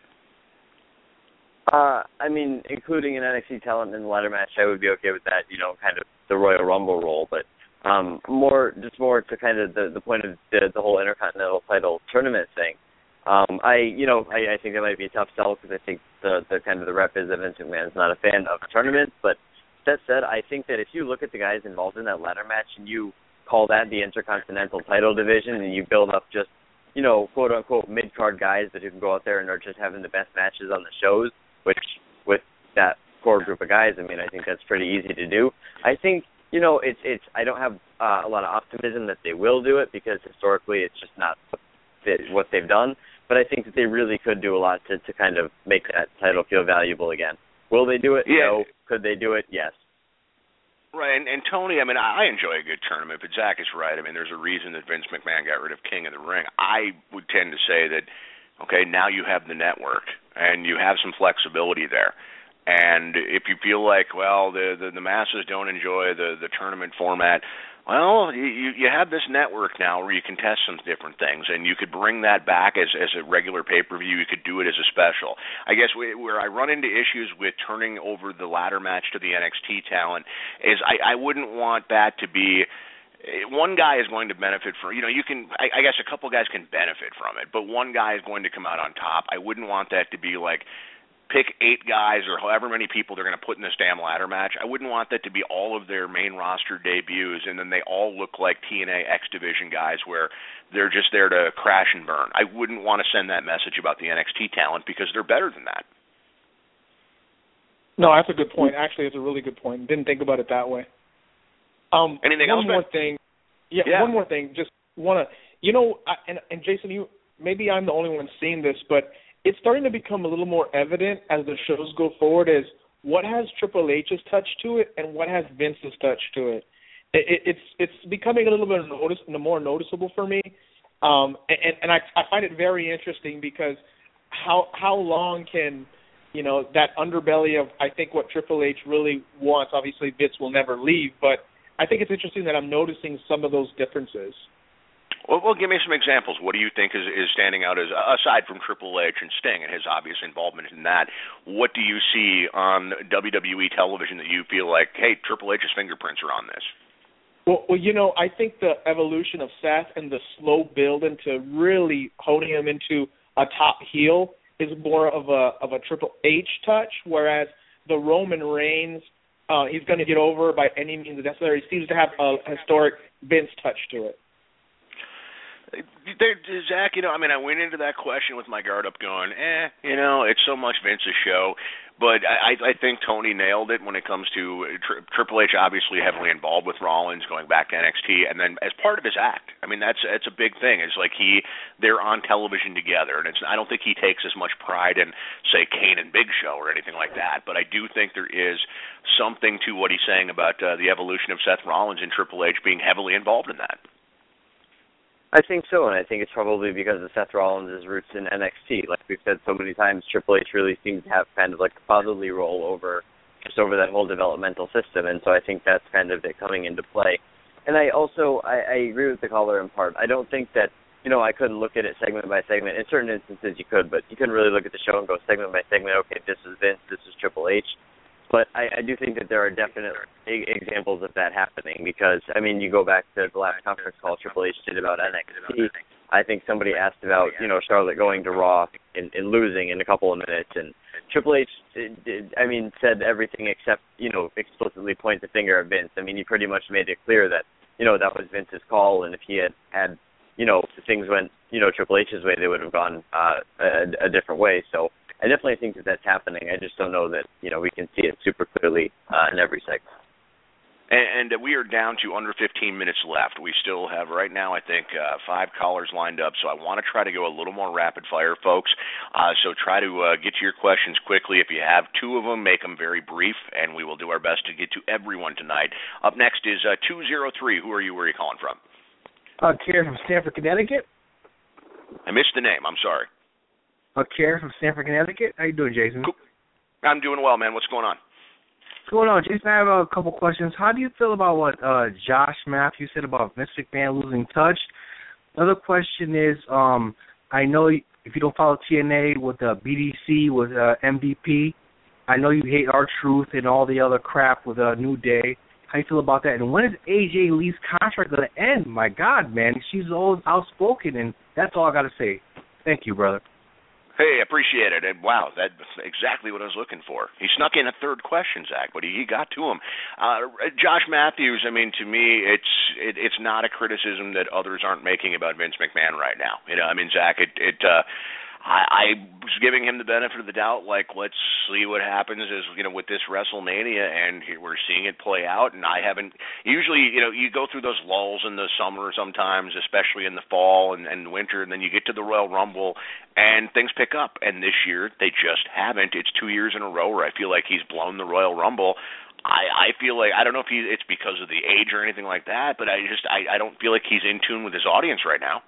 Uh, I mean, including an N X T talent in the ladder match, I would be okay with that. You know, kind of the Royal Rumble role, but um, more just more to kind of the, the point of the, the whole Intercontinental title tournament thing. Um, I, you know, I, I think that might be a tough sell because I think the, the kind of the rep is that Vince McMahon's not a fan of tournaments. But that said, I think that if you look at the guys involved in that ladder match and you call that the Intercontinental title division and you build up just, you know, quote unquote mid card guys that who can go out there and are just having the best matches on the shows, which with that core group of guys, I mean, I think that's pretty easy to do. I think, you know, it's it's. I don't have uh, a lot of optimism that they will do it because historically it's just not what they've done. But I think that they really could do a lot to, to kind of make that title feel valuable again. Will they do it? Yeah. No. Could they do it? Yes. Right, and, and Tony, I mean, I enjoy a good tournament, but Zach is right. I mean, there's a reason that Vince McMahon got rid of King of the Ring. I would tend to say that, okay, now you have the network, and you have some flexibility there. And if you feel like, well, the the, the masses don't enjoy the, the tournament format, well, you you have this network now where you can test some different things, and you could bring that back as as a regular pay-per-view. You could do it as a special. I guess where I run into issues with turning over the ladder match to the N X T talent is I, I wouldn't want that to be one guy is going to benefit from, you know, you can, I, I guess a couple guys can benefit from it, but one guy is going to come out on top. I wouldn't want that to be like, pick eight guys or however many people they're going to put in this damn ladder match. I wouldn't want that to be all of their main roster debuts and then they all look like T N A X Division guys where they're just there to crash and burn. I wouldn't want to send that message about the N X T talent because they're better than that. No, that's a good point. Actually, it's a really good point. Didn't think about it that way. Um, Anything one else? One more thing. Yeah, yeah, one more thing. Just want to, you know, I, and, and Jason, you maybe I'm the only one seeing this, but it's starting to become a little more evident as the shows go forward as what has Triple H's touch to it and what has Vince's touch to it. it, it it's it's becoming a little bit notice, more noticeable for me, um, and, and I, I find it very interesting because how how long can, you know, that underbelly of I think what Triple H really wants, obviously Vince will never leave, but I think it's interesting that I'm noticing some of those differences. Well, well, give me some examples. What do you think is, is standing out as, aside from Triple H and Sting and his obvious involvement in that, what do you see on W W E television that you feel like, hey, Triple H's fingerprints are on this? Well, well, you know, I think the evolution of Seth and the slow build into really honing him into a top heel is more of a of a Triple H touch, whereas the Roman Reigns, uh, he's going to get over by any means necessary. He seems to have a historic Vince touch to it. There, Zach, you know, I mean, I went into that question with my guard up going, eh, you know, it's so much Vince's show. But I, I think Tony nailed it when it comes to tri- Triple H obviously heavily involved with Rollins going back to N X T. And then as part of his act, I mean, that's that's a big thing. It's like he, they're on television together. And it's I don't think he takes as much pride in, say, Kane and Big Show or anything like that. But I do think there is something to what he's saying about uh, the evolution of Seth Rollins and Triple H being heavily involved in that. I think so, and I think it's probably because of Seth Rollins' roots in N X T. Like we've said so many times, Triple H really seems to have kind of like a fatherly role over just over that whole developmental system, and so I think that's kind of it coming into play. And I also, I, I agree with the caller in part. I don't think that, you know, I couldn't look at it segment by segment. In certain instances you could, but you couldn't really look at the show and go segment by segment, okay, this is Vince, this is Triple H. But I, I do think that there are definite examples of that happening because, I mean, you go back to the last conference call Triple H did about N X T. I think somebody asked about, you know, Charlotte going to Raw and, and losing in a couple of minutes. And Triple H, did, did, I mean, said everything except, you know, explicitly point the finger at Vince. I mean, he pretty much made it clear that, you know, that was Vince's call. And if he had, had you know, if things went, you know, Triple H's way, they would have gone uh, a, a different way. So I definitely think that that's happening. I just don't know that, you know, we can see it super clearly uh, in every segment. And, and we are down to under fifteen minutes left. We still have right now, I think, uh, five callers lined up, so I want to try to go a little more rapid fire, folks. Uh, so try to uh, get to your questions quickly. If you have two of them, make them very brief, and we will do our best to get to everyone tonight. Up next is uh, two oh three. Who are you? Where are you calling from? Uh, Karen from Stamford, Connecticut. I missed the name. I'm sorry. Uh, Karen from Stamford, Connecticut. How you doing, Jason? Cool. I'm doing well, man. What's going on? What's going on, Jason? I have a couple questions. How do you feel about what uh, Josh Matthews said about Vince McMahon losing touch? Another question is, um, I know if you don't follow T N A with uh, B D C, with uh, M V P, I know you hate R-Truth and all the other crap with uh, New Day. How you feel about that? And when is A J Lee's contract going to end? My God, man, she's always outspoken, and that's all I got to say. Thank you, brother. Hey, appreciate it. And wow, that's exactly what I was looking for. He snuck in a third question, Zach, but he, he got to him. Uh, Josh Matthews, I mean, to me, it's it, it's not a criticism that others aren't making about Vince McMahon right now. You know, I mean, Zach, it, it uh, I, I was giving him the benefit of the doubt, like, let's see what happens is, you know, with this WrestleMania, and we're seeing it play out, and I haven't, usually, you know, you go through those lulls in the summer sometimes, especially in the fall and, and winter, and then you get to the Royal Rumble, and things pick up, and this year, they just haven't. It's two years in a row where I feel like he's blown the Royal Rumble. I, I feel like, I don't know if he, it's because of the age or anything like that, but I just, I, I don't feel like he's in tune with his audience right now.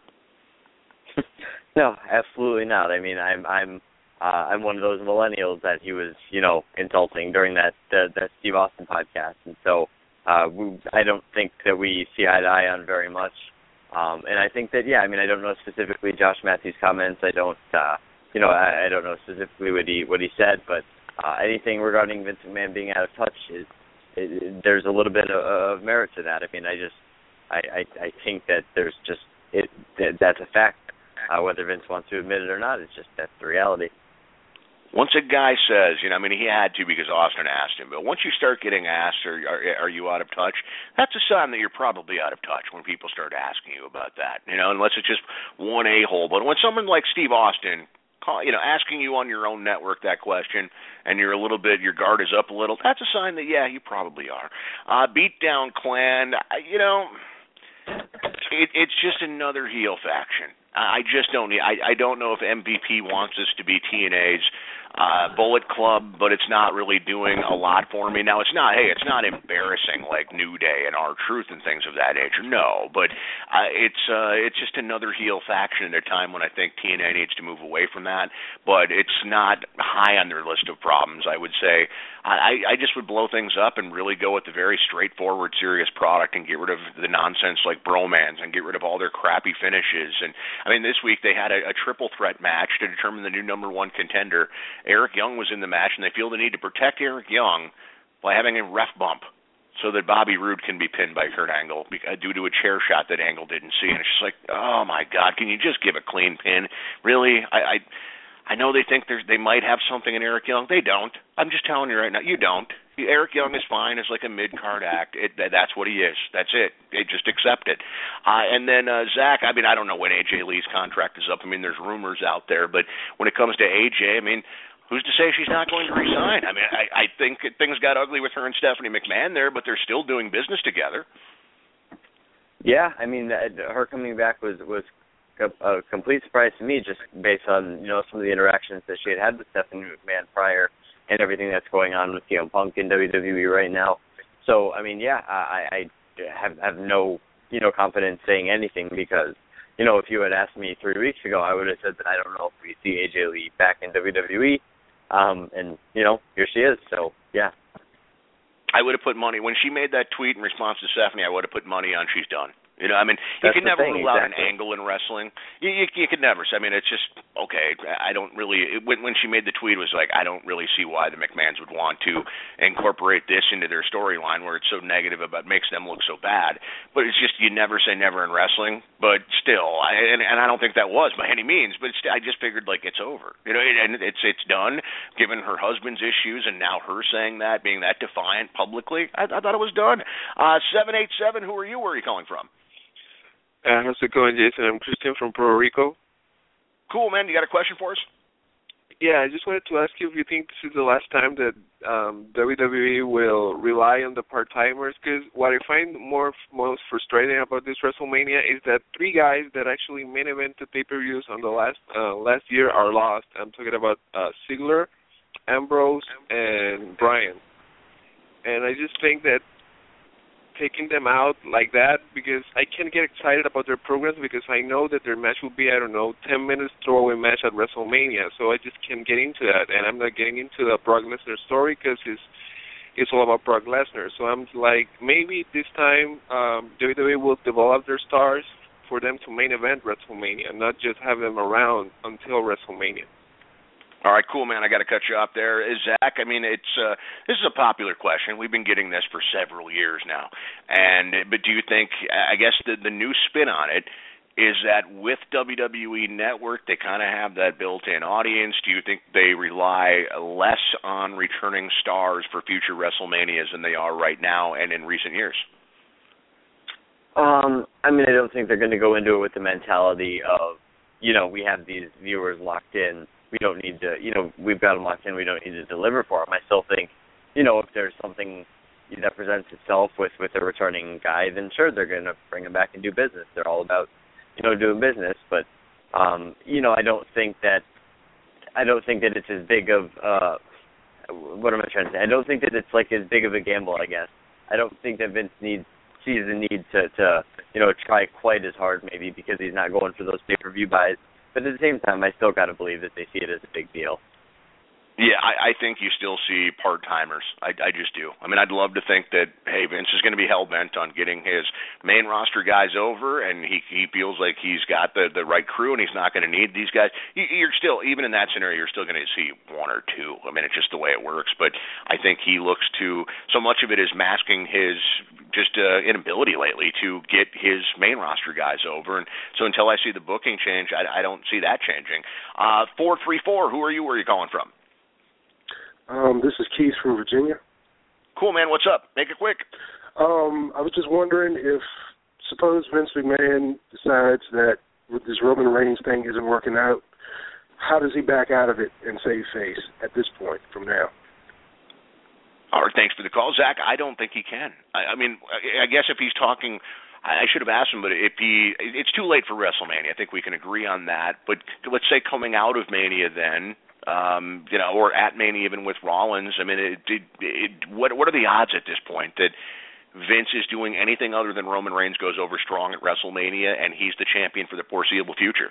No, absolutely not. I mean, I'm I'm uh, I'm one of those millennials that he was, you know, insulting during that uh, that Steve Austin podcast, and so uh, we, I don't think that we see eye to eye on very much. Um, and I think that, yeah, I mean, I don't know specifically Josh Matthews' comments. I don't, uh, you know, I, I don't know specifically what he what he said, but uh, anything regarding Vince McMahon being out of touch is, it, there's a little bit of, of merit to that. I mean, I just I, I, I think that there's just it that, that's a fact. Uh, whether Vince wants to admit it or not, it's just that's the reality. Once a guy says, you know, I mean, he had to because Austin asked him, but once you start getting asked, are, are, are you out of touch, that's a sign that you're probably out of touch when people start asking you about that, you know, unless it's just one a-hole. But when someone like Steve Austin, call, you know, asking you on your own network that question, and you're a little bit, your guard is up a little, that's a sign that, yeah, you probably are. Uh, Beatdown Clan, you know, it, it's just another heel faction. I just don't. I, I don't know if M V P wants us to be T N A's uh, Bullet Club, but it's not really doing a lot for me. Now, it's not. Hey, it's not embarrassing like New Day and R-Truth and things of that nature. No, but uh, it's uh, it's just another heel faction at a time when I think T N A needs to move away from that. But it's not high on their list of problems. I would say. I, I just would blow things up and really go with the very straightforward, serious product and get rid of the nonsense like bromance and get rid of all their crappy finishes. And I mean, this week they had a, a triple threat match to determine the new number one contender. Eric Young was in the match, and they feel the need to protect Eric Young by having a ref bump so that Bobby Roode can be pinned by Kurt Angle due to a chair shot that Angle didn't see. And it's just like, oh my God, can you just give a clean pin? Really? I. I I know they think they might have something in Eric Young. They don't. I'm just telling you right now, you don't. Eric Young is fine as like a mid-card act. It, that's what he is. That's it. They just accept it. Uh, and then uh, Zach, I mean, I don't know when A J Lee's contract is up. I mean, there's rumors out there. But when it comes to A J, I mean, who's to say she's not going to resign? I mean, I, I think things got ugly with her and Stephanie McMahon there, but they're still doing business together. Yeah, I mean, her coming back was was a complete surprise to me, just based on, you know, some of the interactions that she had had with Stephanie McMahon prior and everything that's going on with C M Punk in W W E right now. So, I mean, yeah, I, I have have no, you know, confidence saying anything because, you know, if you had asked me three weeks ago, I would have said that I don't know if we see A J Lee back in W W E. Um, and, you know, here she is. So, yeah. I would have put money. When she made that tweet in response to Stephanie, I would have put money on she's done. You know, I mean, you That's can never thing, rule exactly. out an angle in wrestling. You, you, you could never. I mean, it's just, okay, I don't really, it, when, when she made the tweet, it was like, I don't really see why the McMahons would want to incorporate this into their storyline where it's so negative about, makes them look so bad. But it's just, you never say never in wrestling. But still, I, and, and I don't think that was by any means, but it's, I just figured, like, it's over. You know, and it's it's done, given her husband's issues, and now her saying that, being that defiant publicly, I, I thought it was done. Uh, seven eight seven, who are you? Where are you calling from? Uh, how's it going, Jason? I'm Christian from Puerto Rico. Cool, man. You got a question for us? Yeah, I just wanted to ask you if you think this is the last time that um, W W E will rely on the part-timers, because what I find more most frustrating about this WrestleMania is that three guys that actually main evented pay-per-views on the last uh, last year are lost. I'm talking about uh, Ziggler, Ambrose, and Bryan. And I just think that taking them out like that, because I can get excited about their programs because I know that their match will be, I don't know, ten minutes throwaway match at WrestleMania, so I just can't get into that, and I'm not getting into the Brock Lesnar story because it's, it's all about Brock Lesnar, so I'm like, maybe this time um, W W E will develop their stars for them to main event WrestleMania, not just have them around until WrestleMania. All right, cool, man. I got to cut you off there. Zach, I mean, it's uh, this is a popular question. We've been getting this for several years now. And but do you think, I guess the, the new spin on it is that with W W E Network, they kind of have that built-in audience. Do you think they rely less on returning stars for future WrestleManias than they are right now and in recent years? Um, I mean, I don't think they're going to go into it with the mentality of, you know, we have these viewers locked in. We don't need to, you know, we've got them locked in. We don't need to deliver for them. I still think, you know, if there's something that presents itself with, with a returning guy, then sure, they're going to bring him back and do business. They're all about, you know, doing business. But, um, you know, I don't think that, I don't think that it's as big of, uh, what am I trying to say? I don't think that it's like as big of a gamble, I guess. I don't think that Vince needs, sees the need to, to, you know, try quite as hard maybe because he's not going for those pay-per-view buys. But at the same time, I still got to believe that they see it as a big deal. Yeah, I, I think you still see part-timers. I, I just do. I mean, I'd love to think that, hey, Vince is going to be hell-bent on getting his main roster guys over, and he he feels like he's got the, the right crew, and he's not going to need these guys. You, you're still, even in that scenario, you're still going to see one or two. I mean, it's just the way it works. But I think he looks to, so much of it is masking his just uh, inability lately to get his main roster guys over. And so until I see the booking change, I, I don't see that changing. Uh, four three four, who are you? Where are you calling from? Um, this is Keith from Virginia. Cool, man. What's up? Make it quick. Um, I was just wondering if, suppose Vince McMahon decides that this Roman Reigns thing isn't working out, how does he back out of it and save face at this point from now? All right, thanks for the call, Zach. I don't think he can. I, I mean, I guess if he's talking, I should have asked him, but if he, it's too late for WrestleMania. I think we can agree on that. But let's say coming out of Mania then, um, you know, or at Mania even with Rollins. I mean, it, it, it, what what are the odds at this point that Vince is doing anything other than Roman Reigns goes over strong at WrestleMania and he's the champion for the foreseeable future?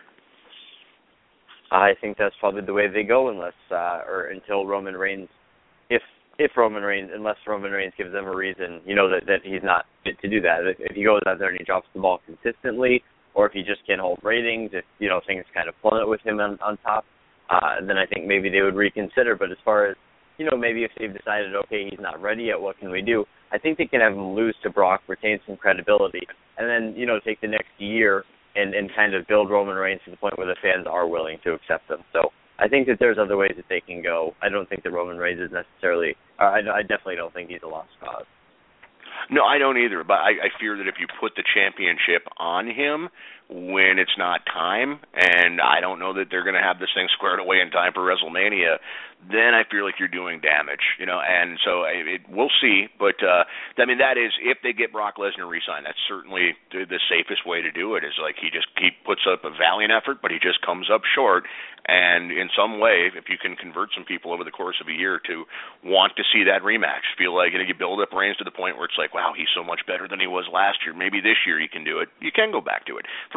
I think that's probably the way they go, unless uh, or until Roman Reigns, if if Roman Reigns, unless Roman Reigns gives them a reason, you know, that, that he's not fit to do that. If, if he goes out there and he drops the ball consistently, or if he just can't hold ratings, if, you know, things kind of plummet with him on, on top, uh, then I think maybe they would reconsider. But as far as, you know, maybe if they've decided, okay, he's not ready yet, what can we do? I think they can have him lose to Brock, retain some credibility, and then, you know, take the next year and, and kind of build Roman Reigns to the point where the fans are willing to accept him. So I think that there's other ways that they can go. I don't think that Roman Reigns is necessarily, uh, I, I definitely don't think he's a lost cause. No, I don't either, but I, I fear that if you put the championship on him when it's not time, and I don't know that they're going to have this thing squared away in time for WrestleMania, then I feel like you're doing damage, you know, and so it, it, we'll see, but uh, I mean, that is, if they get Brock Lesnar re-signed, that's certainly the, the safest way to do it, is like he just, he puts up a valiant effort, but he just comes up short, and in some way, if you can convert some people over the course of a year to want to see that rematch, feel like, you know, you build up Reigns to the point where it's like, wow, he's so much better than he was last year, maybe this year he can do it, you can go back to it. three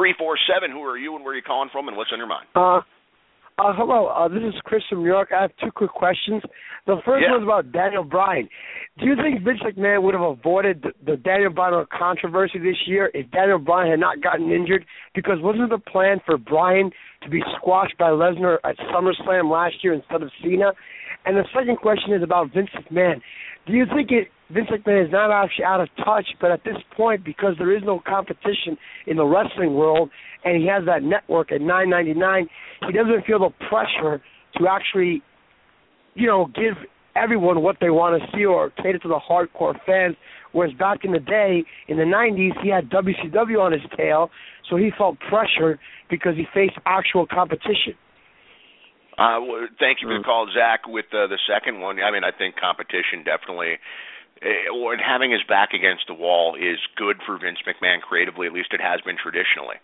three four seven. Who are you and where are you calling from and what's on your mind? Uh, uh, hello, uh, this is Chris from New York. I have two quick questions. The first yeah. one's about Daniel Bryan. Do you think Vince McMahon would have avoided the, the Daniel Bryan controversy this year if Daniel Bryan had not gotten injured? Because wasn't the plan for Bryan to be squashed by Lesnar at SummerSlam last year instead of Cena? And the second question is about Vince McMahon. Do you think it, Vince McMahon is not actually out of touch, but at this point, because there is no competition in the wrestling world, and he has that network at nine ninety-nine, he doesn't feel the pressure to actually, you know, give everyone what they want to see or cater to the hardcore fans, whereas back in the day, in the nineties, he had W C W on his tail, so he felt pressure because he faced actual competition. Uh, well, thank you for the call, Zach, with uh, the second one. I mean, I think competition definitely, uh, or having his back against the wall is good for Vince McMahon creatively, at least it has been traditionally.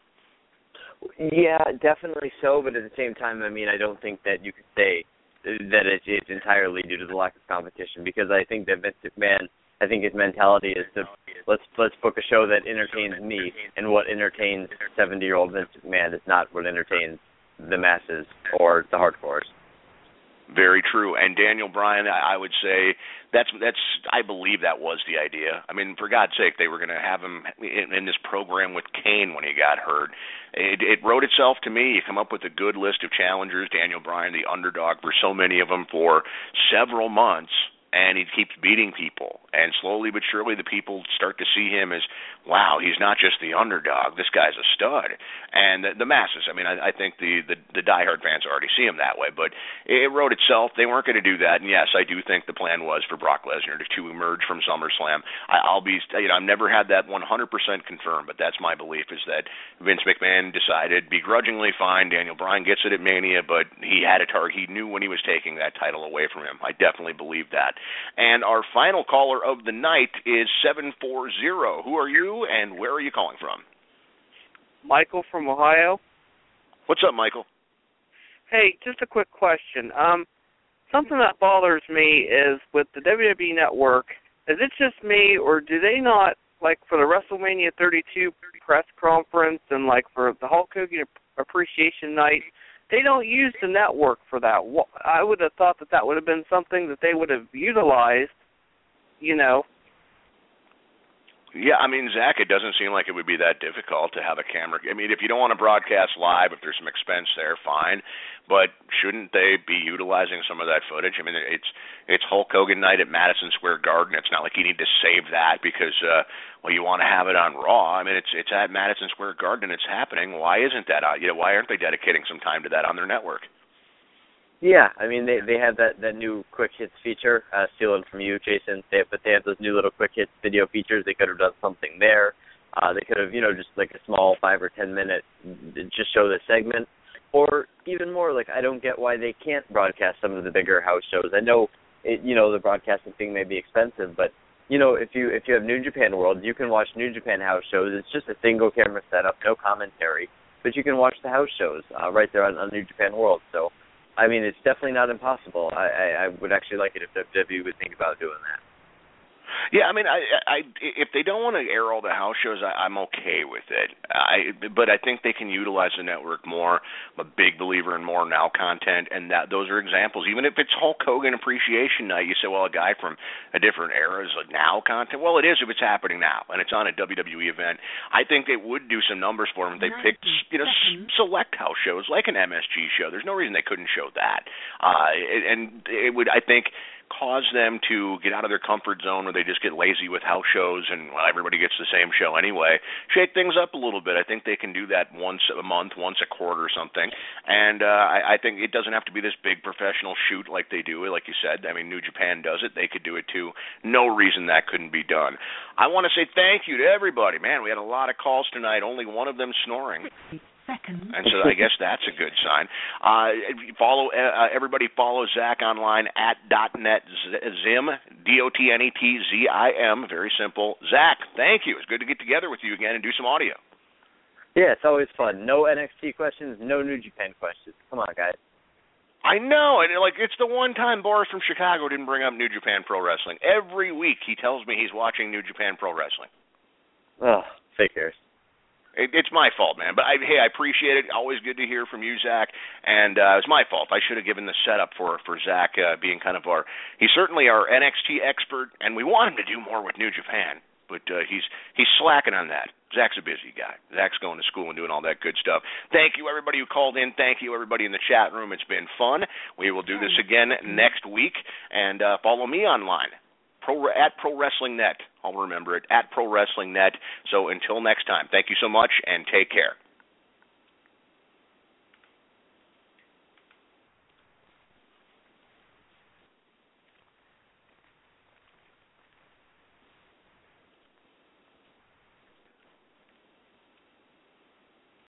Yeah, definitely so, but at the same time, I mean, I don't think that you could say that it's, it's entirely due to the lack of competition, because I think that Vince McMahon, I think his mentality is to let's let's book a show that entertains me, and what entertains seventy-year-old Vince McMahon is not what entertains the masses or the hardcores. Very true. And Daniel Bryan, I would say that's that's I believe that was the idea. I mean, for God's sake, they were going to have him in, in this program with Kane when he got hurt. It, it wrote itself to me. You come up with a good list of challengers. Daniel Bryan, the underdog for so many of them for several months, and he keeps beating people. And slowly but surely the people start to see him as, wow, he's not just the underdog. This guy's a stud. And the, the masses, I mean, I, I think the, the, the diehard fans already see him that way. But it wrote itself. They weren't going to do that. And, yes, I do think the plan was for Brock Lesnar to, to emerge from SummerSlam. I, I'll be, you know, I've never had that one hundred percent confirmed, but that's my belief, is that Vince McMahon decided, begrudgingly, fine, Daniel Bryan gets it at Mania, but he had a target. He knew when he was taking that title away from him. I definitely believe that. And our final caller of the night is seven four zero. Who are you, and where are you calling from? Michael from Ohio. What's up, Michael? Hey, just a quick question. Um, something that bothers me is with the W W E Network, is it just me, or do they not, like for the WrestleMania thirty-two press conference and like for the Hulk Hogan Appreciation Night, they don't use the network for that? I would have thought that that would have been something that they would have utilized, you know. Yeah, I mean, Zach, it doesn't seem like it would be that difficult to have a camera. I mean, if you don't want to broadcast live, if there's some expense there, fine. But shouldn't they be utilizing some of that footage? I mean, it's it's Hulk Hogan night at Madison Square Garden. It's not like you need to save that because, uh, well, you want to have it on Raw. I mean, it's it's at Madison Square Garden. It's happening. Why isn't that? You know, why aren't they dedicating some time to that on their network? Yeah, I mean, they they have that, that new quick hits feature, uh, stealing from you, Jason. They, but they have those new little quick hits video features. They could have done something there. Uh, they could have, you know, just like a small five or ten minute, just show the segment. Or even more, like, I don't get why they can't broadcast some of the bigger house shows. I know, it, you know, the broadcasting thing may be expensive, but, you know, if you if you have New Japan World, you can watch New Japan house shows. It's just a single camera setup, no commentary. But you can watch the house shows uh, right there on, on New Japan World. So, I mean, it's definitely not impossible. I, I, I would actually like it if W W E would think about doing that. Yeah, I mean, I, I, if they don't want to air all the house shows, I, I'm okay with it. I, but I think they can utilize the network more. I'm a big believer in more now content, and that those are examples. Even if it's Hulk Hogan Appreciation Night, you say, well, a guy from a different era is like now content. Well, it is if it's happening now, and it's on a W W E event. I think they would do some numbers for them if they picked, you know, s- select house shows like an M S G show. There's no reason they couldn't show that. Uh, and it would, I think, cause them to get out of their comfort zone where they just get lazy with house shows and, well, everybody gets the same show anyway. Shake things up a little bit. I think they can do that once a month, once a quarter or something. And uh, I, I think it doesn't have to be this big professional shoot like they do. Like you said, I mean, New Japan does it. They could do it too. No reason that couldn't be done. I want to say thank you to everybody. Man, we had a lot of calls tonight, only one of them snoring. Seconds. And so I guess that's a good sign. Uh, follow uh, everybody. Follow Zach online at .netzim, D O T N E T Z I M. Very simple. Zach, thank you. It's good to get together with you again and do some audio. Yeah, it's always fun. No N X T questions, no New Japan questions. Come on, guys. I know, and like it's the one time Boris from Chicago didn't bring up New Japan Pro Wrestling. Every week he tells me he's watching New Japan Pro Wrestling. Oh, figures. It, it's my fault, man. But I, hey, I appreciate it. Always good to hear from you, Zach. And uh, it's my fault. I should have given the setup for for Zach uh, being kind of our. He's certainly our N X T expert, and we want him to do more with New Japan. But uh, he's he's slacking on that. Zach's a busy guy. Zach's going to school and doing all that good stuff. Thank you, everybody who called in. Thank you, everybody in the chat room. It's been fun. We will do this again next week. And uh, follow me online. Pro, at Pro Wrestling Net. I'll remember it, at Pro Wrestling Net. So until next time, thank you so much, and take care.